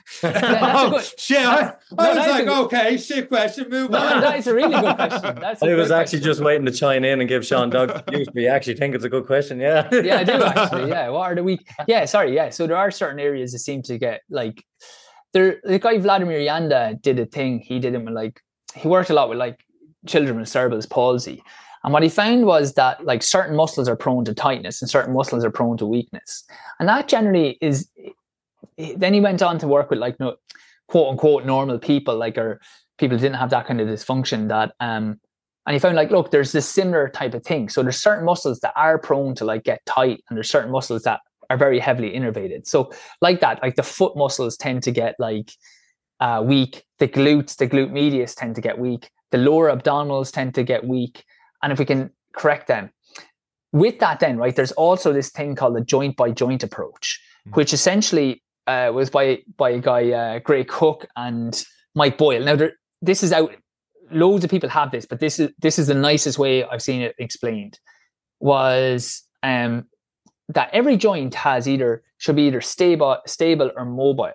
Shit! I was like, okay, shit question. Move on.
That is a really good question.
I was actually just waiting to chime in and give Sean Doug views. We actually think it's a good question. Yeah.
Yeah, I do actually. Yeah. What are the weak? Yeah. Sorry. Yeah. So there are certain areas that seem to get like the guy Vladimir Yanda did a thing. He did it with like. He worked a lot with like children with cerebral palsy. And what he found was that like certain muscles are prone to tightness and certain muscles are prone to weakness. And that generally is, then he went on to work with like quote unquote normal people, like, or people didn't have that kind of dysfunction that, and he found like, look, there's this similar type of thing. So there's certain muscles that are prone to like get tight and there's certain muscles that are very heavily innervated. So like that, like the foot muscles tend to get like, weak. The glute medius tend to get weak. The lower abdominals tend to get weak. And if we can correct them with that, then right, there's also this thing called the joint by joint approach, which essentially was by a guy Gray Cook and Mike Boyle. Now this is out. Loads of people have this, but this is the nicest way I've seen it explained. Was that every joint should be either stable or mobile.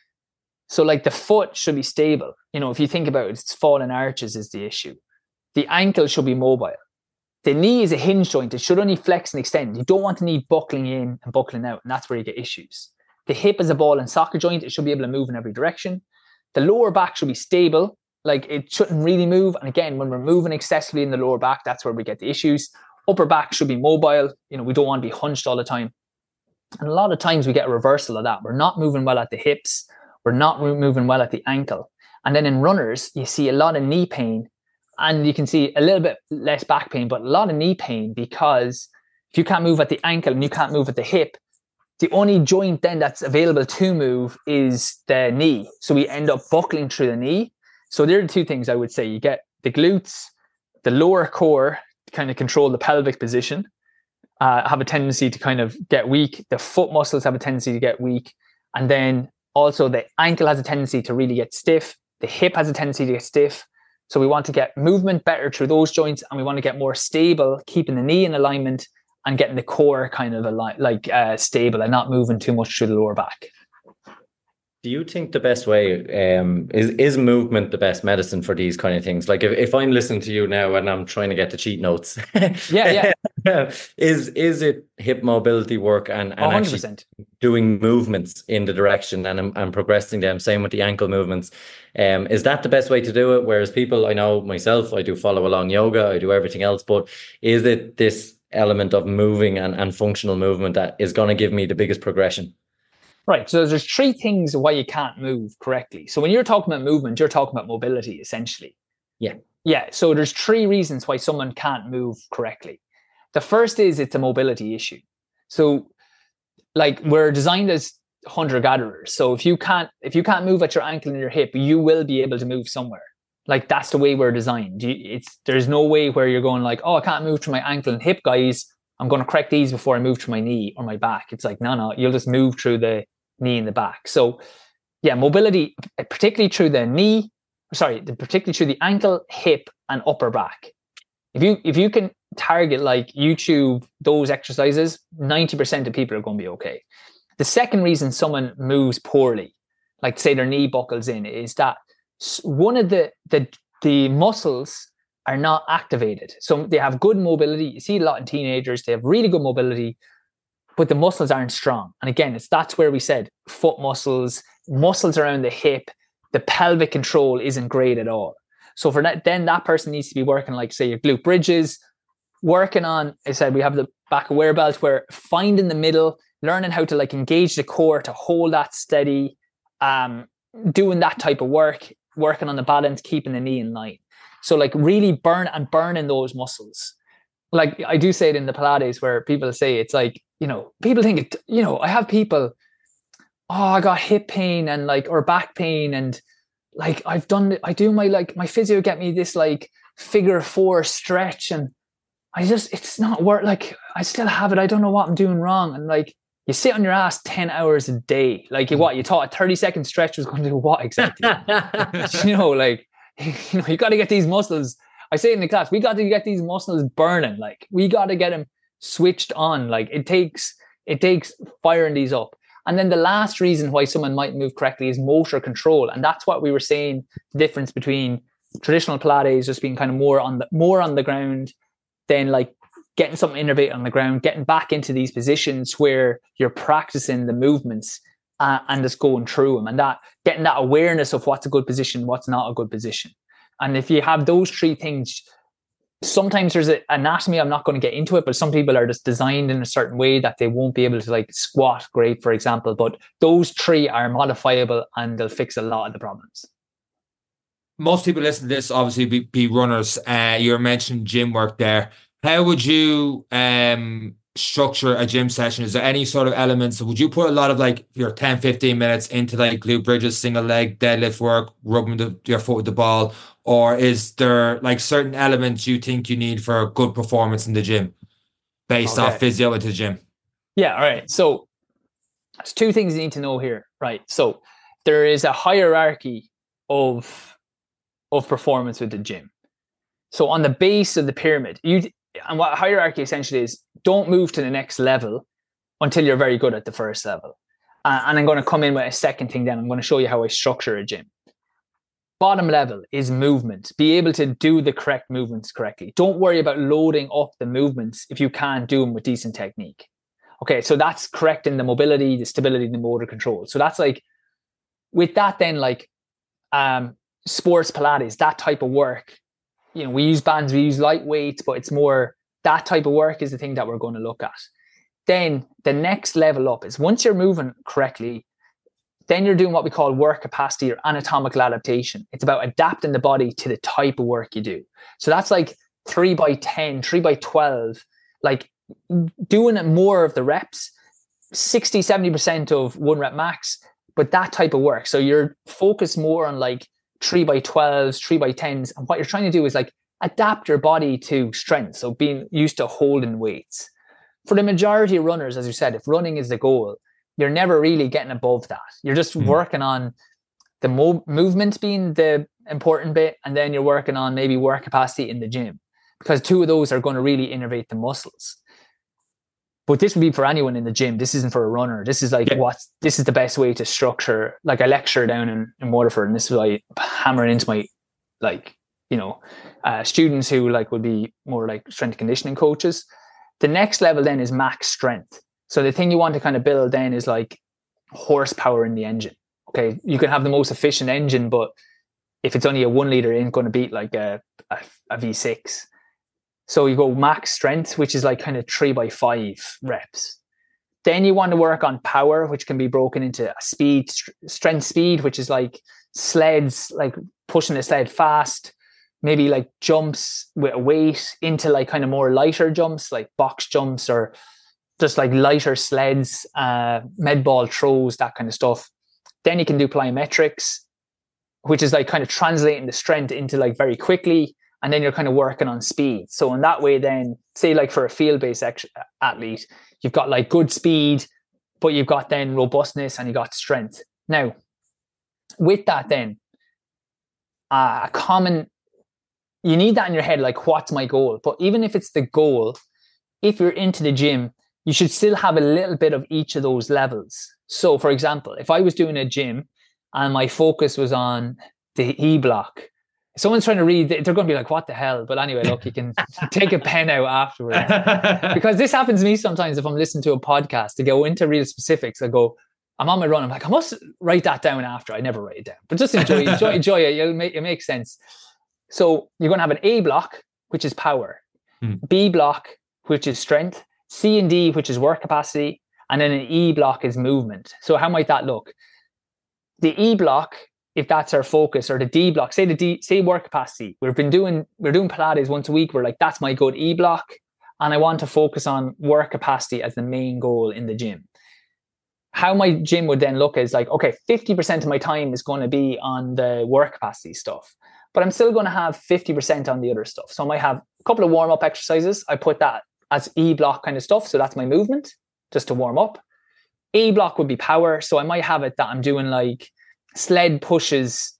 So like the foot should be stable. You know, if you think about it, it's fallen arches is the issue. The ankle should be mobile. The knee is a hinge joint. It should only flex and extend. You don't want the knee buckling in and buckling out, and that's where you get issues. The hip is a ball and socket joint. It should be able to move in every direction. The lower back should be stable. Like it shouldn't really move. And again, when we're moving excessively in the lower back, that's where we get the issues. Upper back should be mobile. You know, we don't want to be hunched all the time. And a lot of times we get a reversal of that. We're not moving well at the hips. We're not moving well at the ankle. And then in runners, you see a lot of knee pain and you can see a little bit less back pain, but a lot of knee pain because if you can't move at the ankle and you can't move at the hip, the only joint then that's available to move is the knee. So we end up buckling through the knee. So there are the two things I would say. You get the glutes, the lower core to kind of control the pelvic position. have a tendency to kind of get weak. The foot muscles have a tendency to get weak. And then also the ankle has a tendency to really get stiff. The hip has a tendency to get stiff. So we want to get movement better through those joints, and we want to get more stable, keeping the knee in alignment and getting the core kind of stable and not moving too much through the lower back.
Do you think the best way is movement the best medicine for these kind of things? Like if I'm listening to you now and I'm trying to get the cheat notes,
yeah,
is it hip mobility work and actually doing movements in the direction and progressing them? Same with the ankle movements. Is that the best way to do it? Whereas people, I know myself, I do follow along yoga, I do everything else, but is it this element of moving and functional movement that is going to give me the biggest progression?
Right. So there's three things why you can't move correctly. So when you're talking about movement, you're talking about mobility, essentially.
Yeah.
Yeah. So there's three reasons why someone can't move correctly. The first is it's a mobility issue. So like we're designed as hunter-gatherers. So if you can't move at your ankle and your hip, you will be able to move somewhere. Like that's the way we're designed. There's no way where you're going like, oh, I can't move to my ankle and hip, guys. I'm going to correct these before I move to my knee or my back. It's like, no, you'll just move through the knee and the back. So yeah, mobility, particularly through the ankle, hip, and upper back. If you can target like YouTube those exercises, 90% of people are going to be okay. The second reason someone moves poorly, like say their knee buckles in, is that one of the muscles are not activated. So they have good mobility. You see a lot in teenagers, they have really good mobility, but the muscles aren't strong. And again, that's where we said foot muscles around the hip, the pelvic control isn't great at all. So for that, then that person needs to be working like, say, your glute bridges, working on, I said, we have the back aware belt where finding the middle, learning how to like engage the core to hold that steady, doing that type of work, working on the balance, keeping the knee in line. So like really burning those muscles. Like I do say it in the Pilates where people say it's like, people think, I have people, I got hip pain and like, or back pain. And like, my physio get me this like figure 4 stretch. And it's not work. Like I still have it. I don't know what I'm doing wrong. And like, you sit on your ass 10 hours a day. Like you thought a 30-second stretch was going to do what exactly? You got to get these muscles. I say in the class, we got to get these muscles burning. Like we got to get them switched on. Like it takes firing these up. And then the last reason why someone might move correctly is motor control. And that's what we were saying, the difference between traditional Pilates just being kind of more on the ground, then like getting something innervated on the ground, getting back into these positions where you're practicing the movements and just going through them, and that getting that awareness of what's a good position, what's not a good position. And if you have those three things, sometimes there's an anatomy, I'm not going to get into it, but some people are just designed in a certain way that they won't be able to like squat great, for example. But those three are modifiable and they'll fix a lot of the problems.
Most people listen to this obviously be runners. You mentioned gym work there. How would you structure a gym session? Is there any sort of elements? Would you put a lot of like your 10, 15 minutes into like glute bridges, single leg, deadlift work, rubbing your foot with the ball? Or is there like certain elements you think you need for a good performance in the gym based off physio into the gym?
Yeah, all right. So there's two things you need to know here, right? So there is a hierarchy of performance with the gym. So on the base of the pyramid, and what hierarchy essentially is, don't move to the next level until you're very good at the first level. And I'm going to come in with a second thing then. I'm going to show you how I structure a gym. Bottom level is movement. Be able to do the correct movements correctly. Don't worry about loading up the movements if you can't do them with decent technique. Okay, so that's correcting the mobility, the stability, the motor control. So that's like, with that then like sports Pilates, that type of work, we use bands, we use light weights, but it's more that type of work is the thing that we're going to look at. Then the next level up is once you're moving correctly, then you're doing what we call work capacity or anatomical adaptation. It's about adapting the body to the type of work you do. So that's like 3x10, 3x12, like doing more of the reps, 60, 70% of 1 rep max, but that type of work. So you're focused more on like 3x12s, 3x10s. And what you're trying to do is like adapt your body to strength. So being used to holding weights. for the majority of runners, as you said, if running is the goal, you're never really getting above that. You're just working on the movement being the important bit, and then you're working on maybe work capacity in the gym, because two of those are going to really innervate the muscles. But this would be for anyone in the gym. This isn't for a runner. This is like this is the best way to structure. Like I lecture down in Waterford, and this is why I hammer it into my students who like would be more like strength and conditioning coaches. The next level then is max strength. So the thing you want to kind of build then is like horsepower in the engine. Okay, you can have the most efficient engine, but if it's only a 1 liter, it ain't going to beat like a V6. So you go max strength, which is like kind of 3x5 reps. Then you want to work on power, which can be broken into a speed, strength speed, which is like sleds, like pushing the sled fast, maybe like jumps with a weight, into like kind of more lighter jumps, like box jumps, or just like lighter sleds, med ball throws, that kind of stuff. Then you can do plyometrics, which is like kind of translating the strength into like very quickly. And then you're kind of working on speed. So in that way, then say like for a field-based athlete, you've got like good speed, but you've got then robustness and you got strength. Now, with that then, you need that in your head, like what's my goal? But even if it's the goal, if you're into the gym, you should still have a little bit of each of those levels. So for example, if I was doing a gym and my focus was on the E block, if someone's trying to read, they're going to be like, what the hell? But anyway, look, you can take a pen out afterwards. Because this happens to me sometimes if I'm listening to a podcast, to go into real specifics. I go, I'm on my run. I'm like, I must write that down after. I never write it down. But just enjoy it. It makes sense. So you're going to have an A block, which is power. B block, which is strength. C and D, which is work capacity. And then an E block is movement. So how might that look? The E block, if that's our focus, or the D block, say work capacity. We're doing Pilates once a week. We're like, that's my good E block. And I want to focus on work capacity as the main goal in the gym. How my gym would then look is like, okay, 50% of my time is going to be on the work capacity stuff, but I'm still going to have 50% on the other stuff. So I might have a couple of warm-up exercises. I put that as E block kind of stuff. So that's my movement, just to warm up. A block would be power. So I might have it that I'm doing like sled pushes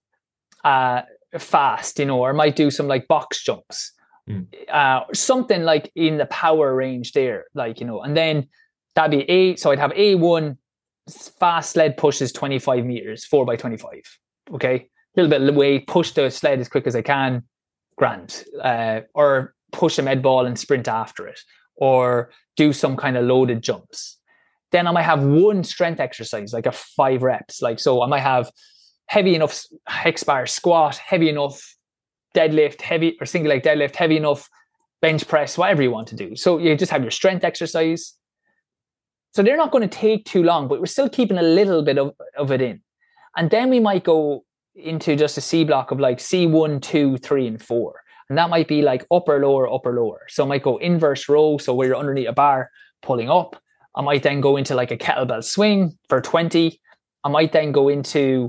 fast, or I might do some like box jumps, something like in the power range there, like, and then that'd be A. So I'd have A1, fast sled pushes 25 meters, 4x25. Okay. A little bit of weight, push the sled as quick as I can, grand. Or push a med ball and sprint after it, or do some kind of loaded jumps. Then I might have one strength exercise, like a 5 reps. Like, so I might have heavy enough hex bar squat, heavy enough deadlift, heavy or single leg deadlift, heavy enough bench press, whatever you want to do. So you just have your strength exercise. So they're not going to take too long, but we're still keeping a little bit of it in. And then we might go into just a C block of like C1, 2, 3, and 4. And that might be like upper, lower, upper, lower. So I might go inverse row. So where you're underneath a bar pulling up. I might then go into like a kettlebell swing for 20. I might then go into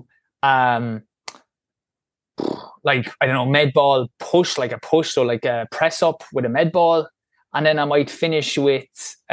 med ball push, like a push. So like a press up with a med ball. And then I might finish with,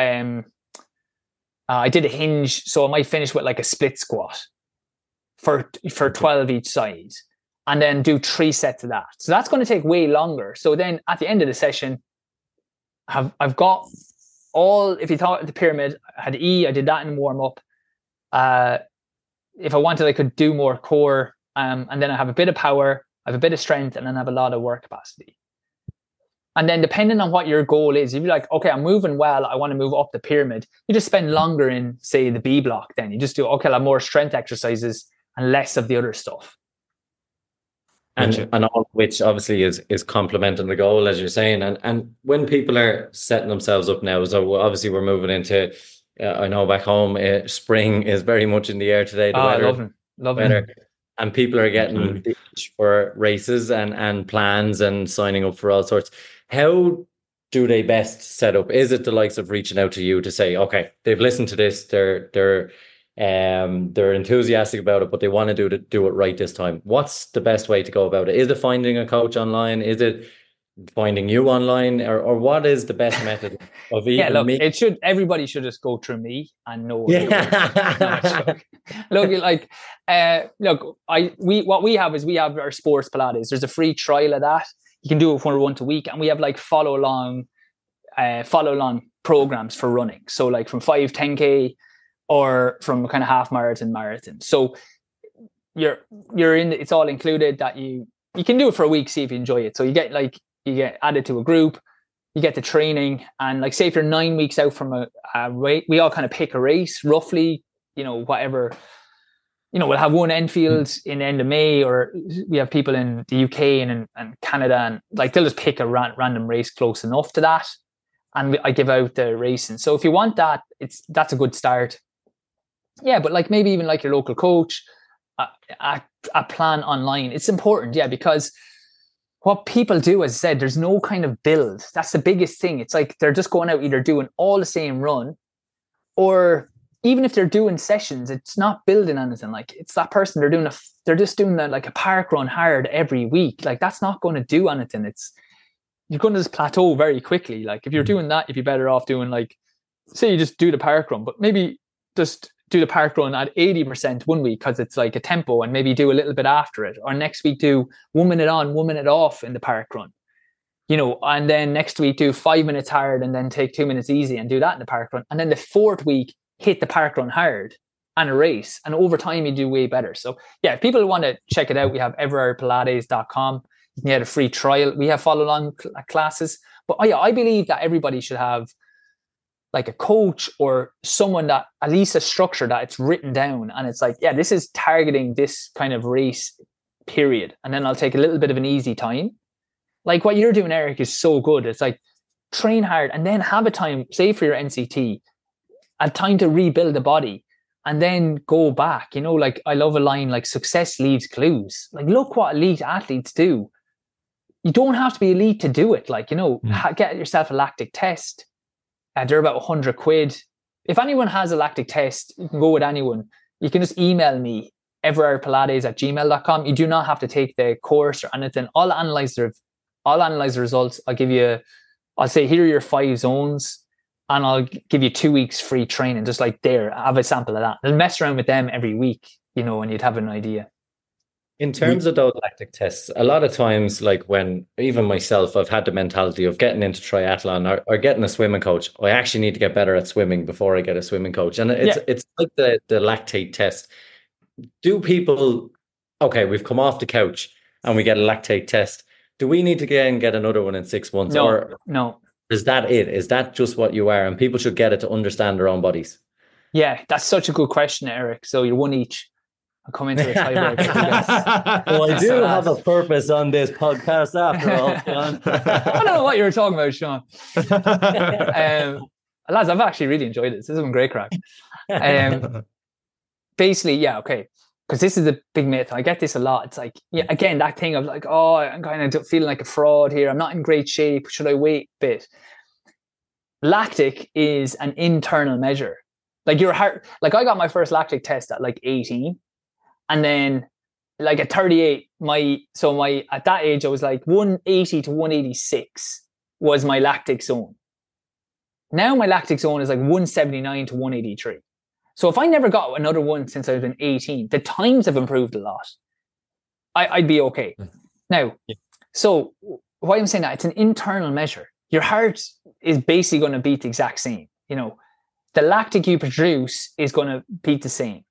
I did a hinge. So I might finish with like a split squat for 12 each side. And then do 3 sets of that. So that's going to take way longer. So then at the end of the session, I've got all, if you thought the pyramid, I had E, I did that in warm up. If I wanted, I could do more core. And then I have a bit of power, I have a bit of strength, and then I have a lot of work capacity. And then depending on what your goal is, if you're like, okay, I'm moving well, I want to move up the pyramid, you just spend longer in, say, the B block. Then you just do, okay, I'll have more strength exercises and less of the other stuff.
And all of which obviously is complementing the goal, as you're saying. And when people are setting themselves up now, so obviously we're moving into, I know back home, spring is very much in the air today. The weather. And people are getting the itch for races and plans and signing up for all sorts. How do they best set up? Is it the likes of reaching out to you to say, okay, they've listened to this, they're enthusiastic about it, but they want to do it right this time? What's the best way to go about it? Is it finding a coach online? Is it finding you online, or what is the best method of even
look,
me?
Everybody should just go through me and know.
Yeah.
Look, like, what we have is we have our sports Pilates. There's a free trial of that. You can do it once a week, and we have like follow along programs for running. So like from 5, 10K, or from kind of half marathon. So you're in. It's all included that you can do it for a week, see if you enjoy it. So you get added to a group, you get the training, and like say if you're 9 weeks out from a race, we all kind of pick a race roughly, whatever, we'll have one Enfield in the end of May, or we have people in the UK and Canada, and like they'll just pick a random race close enough to that, and I give out the racing. So if you want that, that's a good start. Yeah, but like maybe even like your local coach, a plan online. It's important, because what people do, as I said, there's no kind of build. That's the biggest thing. It's like they're just going out either doing all the same run, or even if they're doing sessions, it's not building anything. Like it's that person, they're just doing that like a park run hard every week. Like that's not going to do anything. You're going to just plateau very quickly. Like if you're doing that, you'd be better off doing like, say you just do the park run, but maybe just do the park run at 80% one week because it's like a tempo, and maybe do a little bit after it. Or next week do 1 minute on, 1 minute off in the park run, and then next week do 5 minutes hard and then take 2 minutes easy and do that in the park run. And then the fourth week, hit the park run hard and a race. And over time, you do way better. So yeah, if people want to check it out, we have everardpilates.com. You can get a free trial. We have follow-along classes. But I believe that everybody should have like a coach or someone that at least a structure that it's written down, and it's like, this is targeting this kind of race period, and then I'll take a little bit of an easy time. Like what you're doing, Eric, is so good. It's like train hard and then have a time, say for your NCT, a time to rebuild the body, and then go back. Like I love a line like success leaves clues. Like look what elite athletes do. You don't have to be elite to do it. Like, get yourself a lactic test. They're about £100. If anyone has a lactic test, you can go with anyone. You can just email me, everardpilates@gmail.com. You do not have to take the course or anything. I'll analyze the results. I'll say, here are your 5 zones, and I'll give you 2 weeks free training. Just like there, have a sample of that. I'll mess around with them every week, and you'd have an idea.
In terms of those lactic tests, a lot of times, like when even myself, I've had the mentality of getting into triathlon or getting a swimming coach. I actually need to get better at swimming before I get a swimming coach. And it's like the lactate test. Do people, okay, we've come off the couch and we get a lactate test. Do we need to get another one in 6 months?
No.
Is that it? Is that just what you are? And people should get it to understand their own bodies.
Yeah, that's such a good question, Eric. So you're one each. I'll come into the tiebreak.
Well, I do have a purpose on this podcast after all, Sean.
I don't know what you were talking about, Sean. Lads, I've actually really enjoyed this. This has been great crack. Basically, okay. Because this is a big myth. I get this a lot. It's like, again, that thing of like, I'm kind of feeling like a fraud here. I'm not in great shape. Should I wait a bit? Lactic is an internal measure. Like your heart, like I got my first lactic test at like 18. And then like at 38, at that age, I was like 180 to 186 was my lactic zone. Now my lactic zone is like 179 to 183. So if I never got another one since I've been 18, the times have improved a lot. I'd be okay. Now, so why I'm saying that, it's an internal measure. Your heart is basically going to beat the exact same. The lactic you produce is going to beat the same.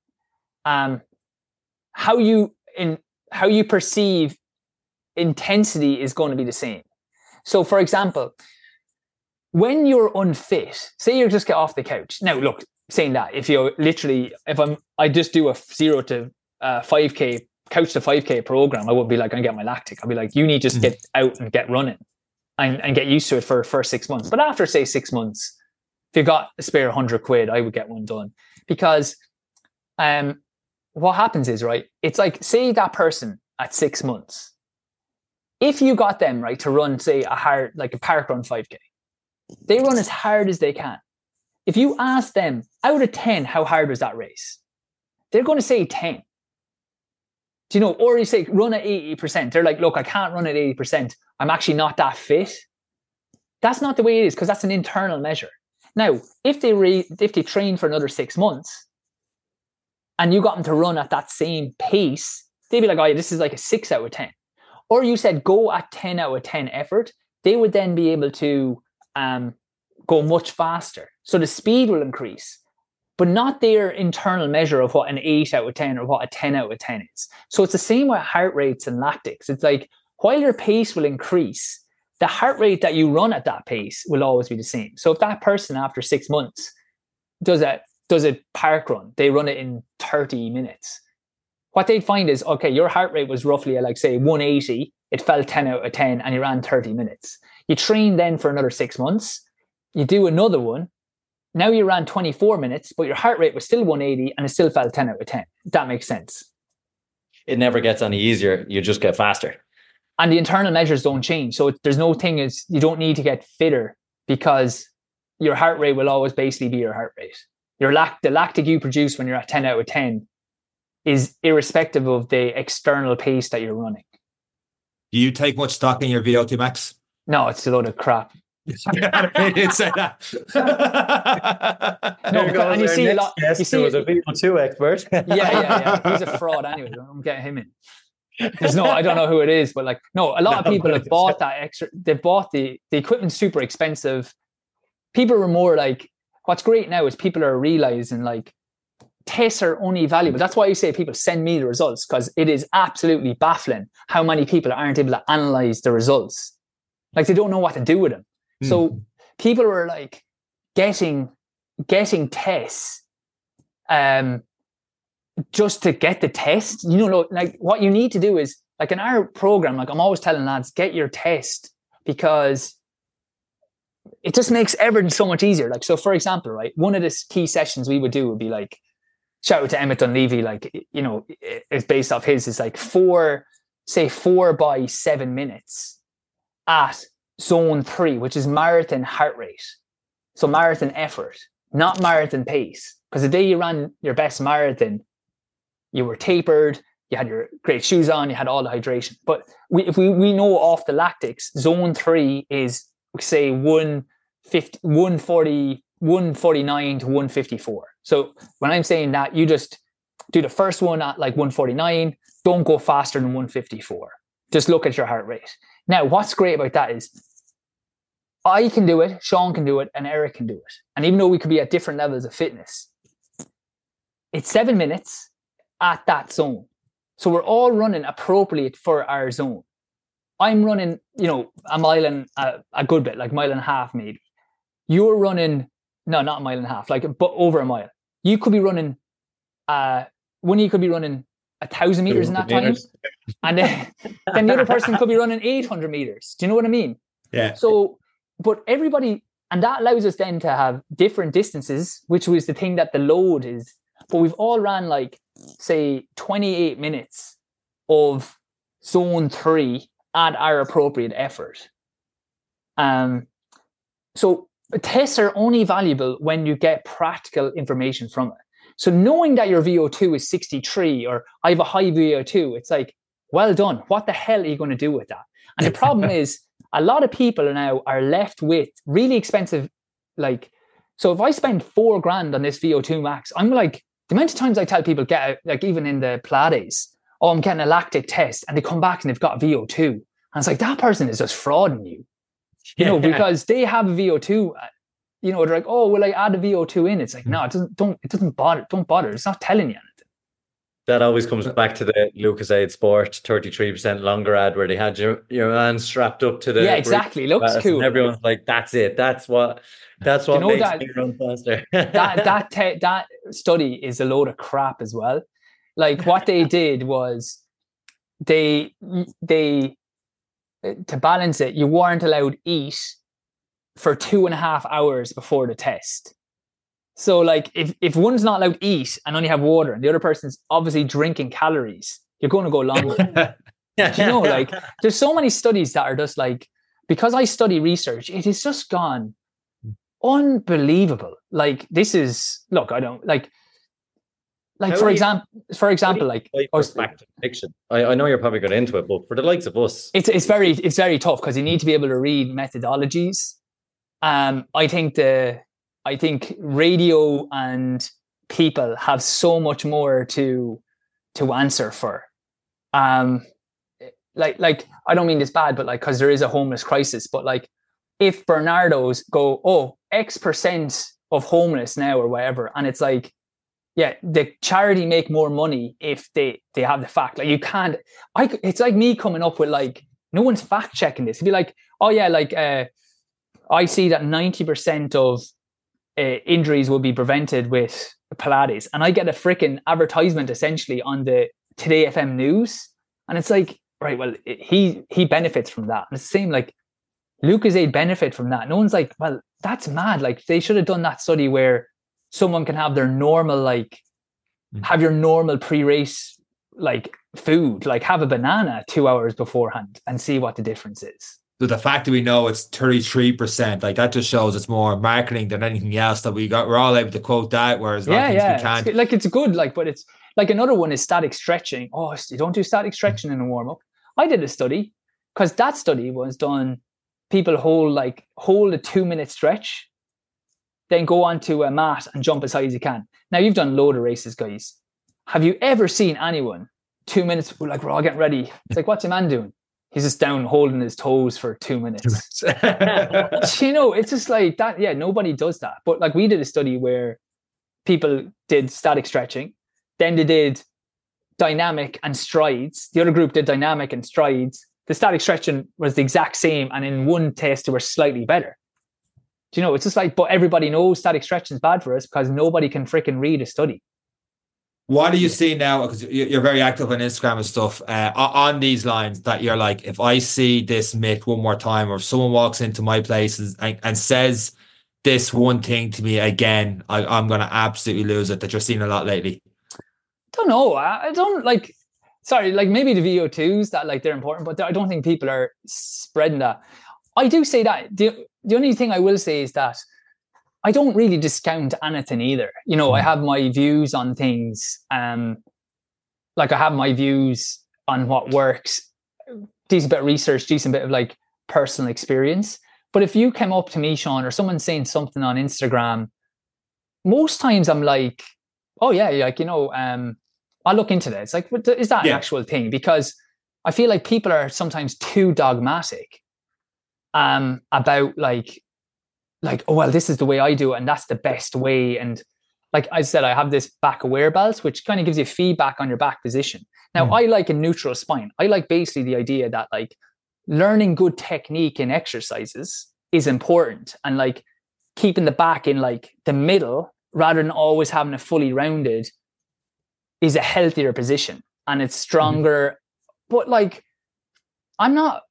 How you perceive intensity is going to be the same. So, for example, when you're unfit, say you just get off the couch. Now, look, saying that, I just do a 0 to 5K, couch to 5K program, I wouldn't be like, I get my lactic. I'll be like, you need to just get out and get running and get used to it for the first 6 months. But after, say, 6 months, if you got a spare £100, I would get one done. Because what happens is, right, it's like, say that person at 6 months, if you got them, right, to run, say, a park run 5K, they run as hard as they can. If you ask them, out of 10, how hard was that race? They're going to say 10. Or you say, run at 80%. They're like, look, I can't run at 80%. I'm actually not that fit. That's not the way it is, because that's an internal measure. Now, if they train for another 6 months and you got them to run at that same pace, they'd be like, oh, yeah, this is like a 6 out of 10. Or you said go at 10 out of 10 effort, they would then be able to go much faster. So the speed will increase, but not their internal measure of what an 8 out of 10 or what a 10 out of 10 is. So it's the same with heart rates and lactics. It's like, while your pace will increase, the heart rate that you run at that pace will always be the same. So if that person after 6 months does a park run, they run it in 30 minutes. What they'd find is, okay, your heart rate was roughly like, say, 180. It fell 10 out of 10 and you ran 30 minutes. You train then for another 6 months. You do another one. Now you ran 24 minutes, but your heart rate was still 180 and it still fell 10 out of 10. If that makes sense.
It never gets any easier. You just get faster.
And the internal measures don't change. So there's no thing is you don't need to get fitter, because your heart rate will always basically be your heart rate. The lactic you produce when you're at 10 out of 10 is irrespective of the external pace that you're running.
Do you take much stock in your VO2 max?
No, it's a load of crap.
I didn't say that.
No, and you see a lot. You see
was a VO2 expert.
yeah. He's a fraud anyway. I'm getting him in. I don't know who it is, but like, no, a lot of people have bought that extra. They've bought the equipment super expensive. People are more like, what's great now is people are realizing like tests are only valuable. That's why you say people send me the results, because it is absolutely baffling how many people aren't able to analyze the results. Like they don't know what to do with them. So people are like getting tests just to get the test. You know, like what you need to do is, like in our program, like I'm always telling lads, get your test, because it just makes everything so much easier. Like, so for example, right, one of the key sessions we would do would be like, shout out to Emmett Dunleavy, like, you know, it's based off his, it's like 4 by 7 minutes at zone 3, which is marathon heart rate. So marathon effort, not marathon pace. Because the day you ran your best marathon, you were tapered, you had your great shoes on, you had all the hydration. But we know off the lactics, zone 3 is, say, 149 to 154. So when I'm saying that, you just do the first one at like 149, don't go faster than 154. Just look at your heart rate. Now, what's great about that is I can do it, Sean can do it, and Eric can do it. And even though we could be at different levels of fitness, it's 7 minutes at that zone. So we're all running appropriate for our zone. I'm running, you know, a mile and a good bit, like a mile and a half maybe. You're running, no, not a mile and a half, like but over a mile. You could be running, one of you could be running 1,000 meters in that time. And then the other person could be running 800 meters. Do you know what I mean?
Yeah.
So, but everybody, and that allows us then to have different distances, which was the thing that the load is. But we've all ran like, say, 28 minutes of zone 3 at our appropriate effort. So tests are only valuable when you get practical information from it. So knowing that your VO2 is 63 or I have a high VO2, it's like, well done. What the hell are you going to do with that? And the problem is a lot of people now are left with really expensive, like, so if I spend $4,000 on this VO2 max, I'm like, the amount of times I tell people get out, like even in the Pilates, oh, I'm getting a lactic test, and they come back and they've got a VO2. And it's like, that person is just frauding you, you know, because they have a VO2, you know, they're like, oh, will I add a VO2 in? It's like, no, it doesn't bother. Don't bother. It's not telling you anything.
That always comes back to the Lucozade Sport 33% longer ad where they had your man strapped up to the
exactly. Looks cool.
And everyone's like, that's it. That's what makes me run faster.
that study is a load of crap as well. Like what they did was they to balance it, you weren't allowed to eat for 2.5 hours before the test. So like if one's not allowed to eat and only have water and the other person's obviously drinking calories, you're going to go longer. You know, like there's so many studies that are just like, because I study research, it has just gone unbelievable. Like this is, look, I don't like like
How
for
do you-
example, like
back to fiction. I know you're probably got into it, but for the likes of us,
it's very tough because you need to be able to read methodologies. I think radio and people have so much more to answer for. Like I don't mean this bad, but like, because there is a homeless crisis, but like if Bernardo's go, oh, X% of homeless now or whatever, and it's like, yeah, the charity make more money if they have the fact. Like you can't, it's like me coming up with like, no one's fact checking this. It'd be like, oh yeah, like I see that 90% of injuries will be prevented with Pilates, and I get a freaking advertisement essentially on the Today FM news, and it's like, right, well, he benefits from that, and it's the same like Lucozade benefit from that. No one's like, well, that's mad. Like they should have done that study where someone can have their normal, like have your normal pre-race like food, like have a banana 2 hours beforehand and see what the difference is.
So the fact that we know it's 33%, like that just shows it's more marketing than anything else that we're all able to quote that, whereas we can't.
It's good, like, but it's like another one is static stretching. Oh, you don't do static stretching in a warm-up. I did a study because that study was done. People hold a 2-minute stretch, then go onto a mat and jump as high as you can. Now you've done load of races, guys. Have you ever seen anyone 2 minutes, like we're all getting ready? It's like, what's your man doing? He's just down holding his toes for 2 minutes. You know, it's just like that. Yeah, nobody does that. But like we did a study where people did static stretching, then they did dynamic and strides. The other group did dynamic and strides. The static stretching was the exact same, and in one test they were slightly better. Do you know, it's just like, but everybody knows static stretching is bad for us because nobody can freaking read a study.
What do you see now? Because you're very active on Instagram and stuff on these lines that you're like, if I see this myth one more time, or if someone walks into my places and says this one thing to me again, I'm going to absolutely lose it, that you're seeing a lot lately?
Don't know. I don't like, sorry, like maybe the VO2s that like they're important, but I don't think people are spreading that. I do say that. The only thing I will say is that I don't really discount anything either. You know, I have my views on things. Like I have my views on what works, decent bit of research, decent bit of like personal experience. But if you came up to me, Sean, or someone's saying something on Instagram, most times I'm like, oh yeah, like, you know, I'll look into that. It's like, is that an actual thing? Because I feel like people are sometimes too dogmatic about like, oh, well, this is the way I do it and that's the best way. And like I said, I have this back aware belt, which kind of gives you feedback on your back position. Now, I like a neutral spine. I like basically the idea that like learning good technique in exercises is important, and like keeping the back in like the middle rather than always having it fully rounded is a healthier position and it's stronger. But like, I'm not,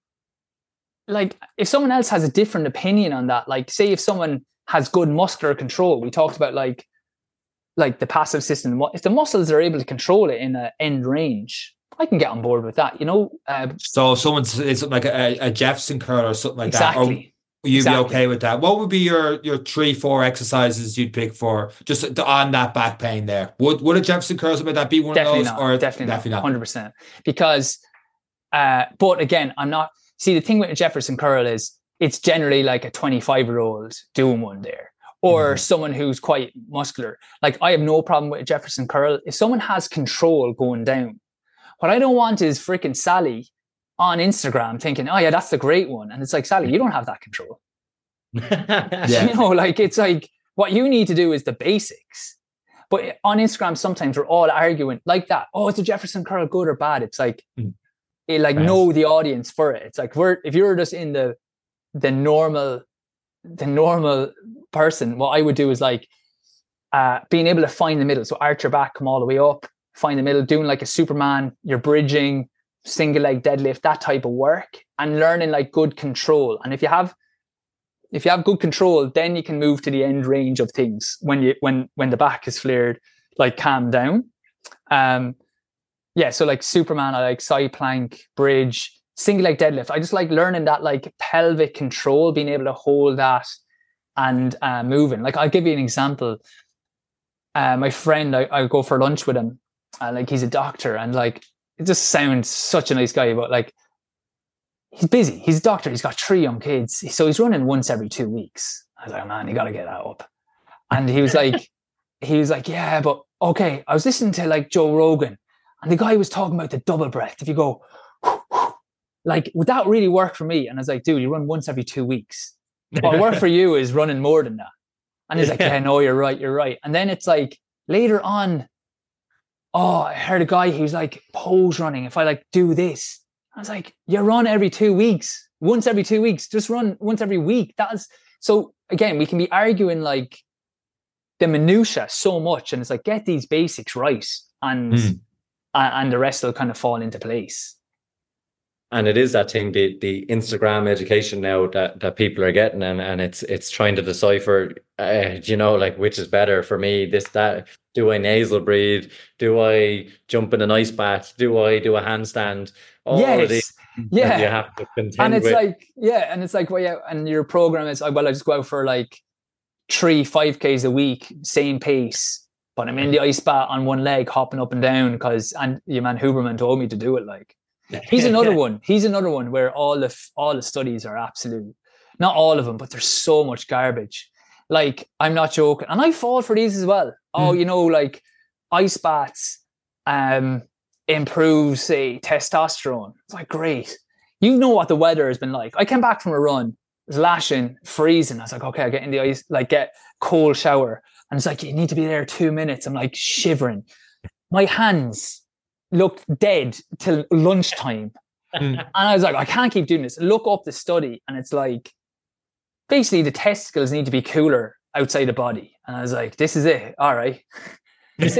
like, if someone else has a different opinion on that, like say if someone has good muscular control, we talked about like the passive system, if the muscles are able to control it in an end range, I can get on board with that, you know.
So if someone is something like a Jefferson curl or something like that, or you'd be okay with that. What would be your 3-4 exercises you'd pick for just on that back pain there? Would a Jefferson curl, something like that, be one of those? Or definitely not 100%.
Because but again, I'm not. See, the thing with a Jefferson curl is it's generally like a 25-year-old doing one there, or someone who's quite muscular. Like I have no problem with a Jefferson curl if someone has control going down. What I don't want is freaking Sally on Instagram thinking, oh yeah, that's the great one. And it's like, Sally, you don't have that control. You know, like it's like what you need to do is the basics. But on Instagram, sometimes we're all arguing like that. Oh, is a Jefferson curl good or bad? It's like, know the audience for it. It's like if you're just in the normal person, what I would do is like being able to find the middle. So arch your back, come all the way up, find the middle, doing like a Superman, you're bridging, single leg deadlift, that type of work, and learning like good control. And if you have good control, then you can move to the end range of things when the back is flared, like calm down. So like Superman, I like side plank, bridge, single leg deadlift. I just like learning that like pelvic control, being able to hold that and moving. Like I'll give you an example. my friend, I go for lunch with him, and like he's a doctor, and like it just sounds such a nice guy, but like he's busy. He's a doctor. He's got 3 young kids, so he's running once every 2 weeks. I was like, man, you got to get that up. And he was like, yeah, but okay. I was listening to like Joe Rogan, and the guy was talking about the double breath. If you go, like, would that really work for me? And I was like, dude, you run once every 2 weeks. What work for you is running more than that. And he's like, yeah, no, you're right. And then it's like later on, I heard a guy, he was like, pose running. If I like do this, I was like, you run every 2 weeks, once every 2 weeks, just run once every week. So again, we can be arguing like the minutia so much, and it's like, get these basics right, and the rest will kind of fall into place.
And it is that thing, the Instagram education now that people are getting, and it's trying to decipher, like which is better for me, this, that. Do I nasal breathe? Do I jump in an ice bath? Do I do a handstand? All of these,
yeah.
You have to contend
and it's
with.
like, yeah, and it's like, well, yeah, and your program is, well, I just go out for like 3 5Ks a week, same pace, but I'm in the ice bath on one leg, hopping up and down and your man Huberman told me to do it. Like, he's another one. He's another one where all the studies are absolute, not all of them, but there's so much garbage. Like, I'm not joking, and I fall for these as well. Like ice baths improves, say, testosterone. It's like, great. You know what the weather has been like. I came back from a run, it was lashing, freezing. I was like, okay, I get in the ice, like get cold shower. And it's like, you need to be there 2 minutes. I'm like shivering. My hands looked dead till lunchtime. And I was like, I can't keep doing this. Look up the study, and it's like, basically the testicles need to be cooler outside the body. And I was like, this is it. All right. Like,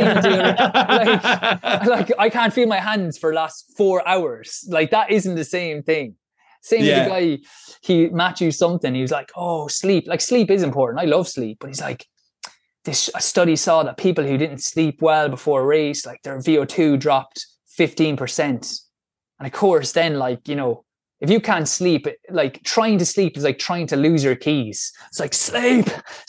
I can't feel my hands for the last 4 hours. Like, that isn't the same thing. Same with the guy, Matthew something. He was like, oh, sleep. Like, sleep is important. I love sleep. But he's like, a study saw that people who didn't sleep well before a race, like their VO2 dropped 15%. And of course, then, like, if you can't sleep, like trying to sleep is like trying to lose your keys. It's like, sleep.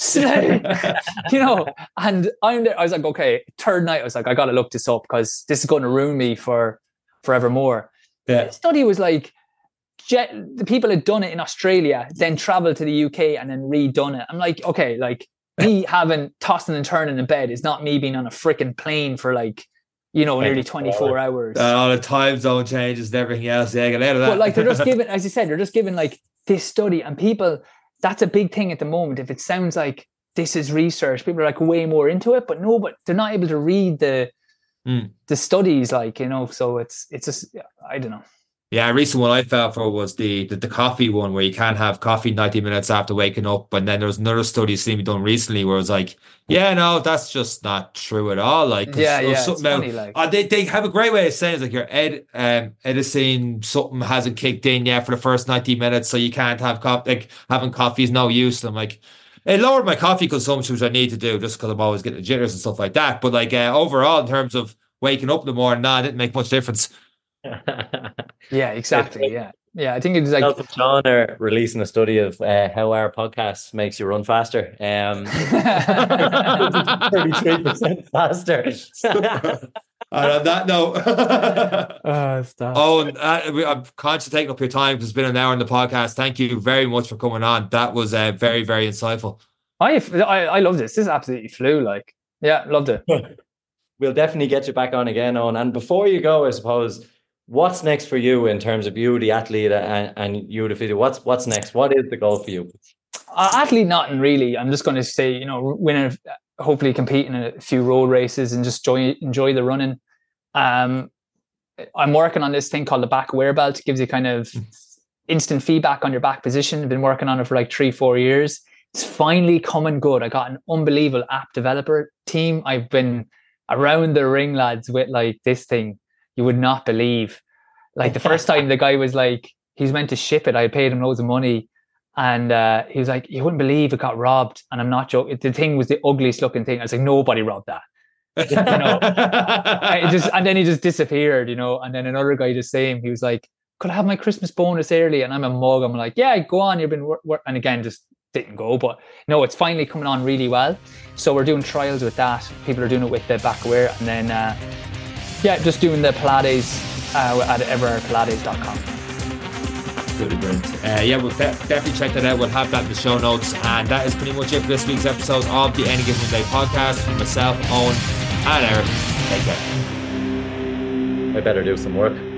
And I'm there. I was like, okay, third night, I was like, I got to look this up because this is going to ruin me for forevermore. Yeah. The study was like, the people had done it in Australia, then traveled to the UK and then redone it. I'm like, okay, like me having tossing and turning in bed is not me being on a freaking plane for like, nearly 24 hours.
All the time zone changes and everything else. Yeah, get out of that.
But like, they're just giving, as you said, like this study, and people, that's a big thing at the moment. If it sounds like this is research, people are like way more into it, but they're not able to read the studies, like, so it's just, I don't know.
Yeah, a recent one I fell for was the coffee one, where you can't have coffee 90 minutes after waking up. And then there was another study seen done recently where it was like, yeah, no, that's just not true at all. Like,
it's funny, like.
They have a great way of saying it's like your adenosine something hasn't kicked in yet for the first 90 minutes, so you can't have coffee. Like, having coffee is no use. And I'm like, it lowered my coffee consumption, which I need to do just because I'm always getting the jitters and stuff like that. But like, overall, in terms of waking up in the morning, it didn't make much difference.
Yeah, exactly. Yeah, I think it's like
Elton John are releasing a study of how our podcast makes you run faster. 33% faster.
And on that note,
stop.
I'm conscious of taking up your time because it's been an hour on the podcast. Thank you very much for coming on. That was very, very insightful.
I love this. This absolutely flew. Like, yeah, loved it.
We'll definitely get you back on again, Owen. And before you go, I suppose, what's next for you in terms of you, the athlete, and you, the physio? What's next? What is the goal for you?
Athlete, nothing really. I'm just going to say, hopefully compete in a few road races and just enjoy the running. I'm working on this thing called the back wear belt. It gives you kind of instant feedback on your back position. I've been working on it for like 3-4 years. It's finally coming good. I got an unbelievable app developer team. I've been around the ring, lads, with like this thing. You would not believe. Like, the first time the guy was like, he was meant to ship it. I paid him loads of money. And he was like, you wouldn't believe it got robbed. And I'm not joking. The thing was the ugliest looking thing. I was like, nobody robbed that. And then he just disappeared, and then another guy the same. He was like, could I have my Christmas bonus early? And I'm a mug. I'm like, yeah, go on. You've been and again, just didn't go. But no, it's finally coming on really well. So we're doing trials with that. People are doing it with the back wear, and then just doing the Pilates at everardpilates.com.
Absolutely brilliant. We'll definitely check that out. We'll have that in the show notes. And that is pretty much it for this week's episode of the Any Given Day podcast from myself, Owen, and Eric. Take care.
I better do some work.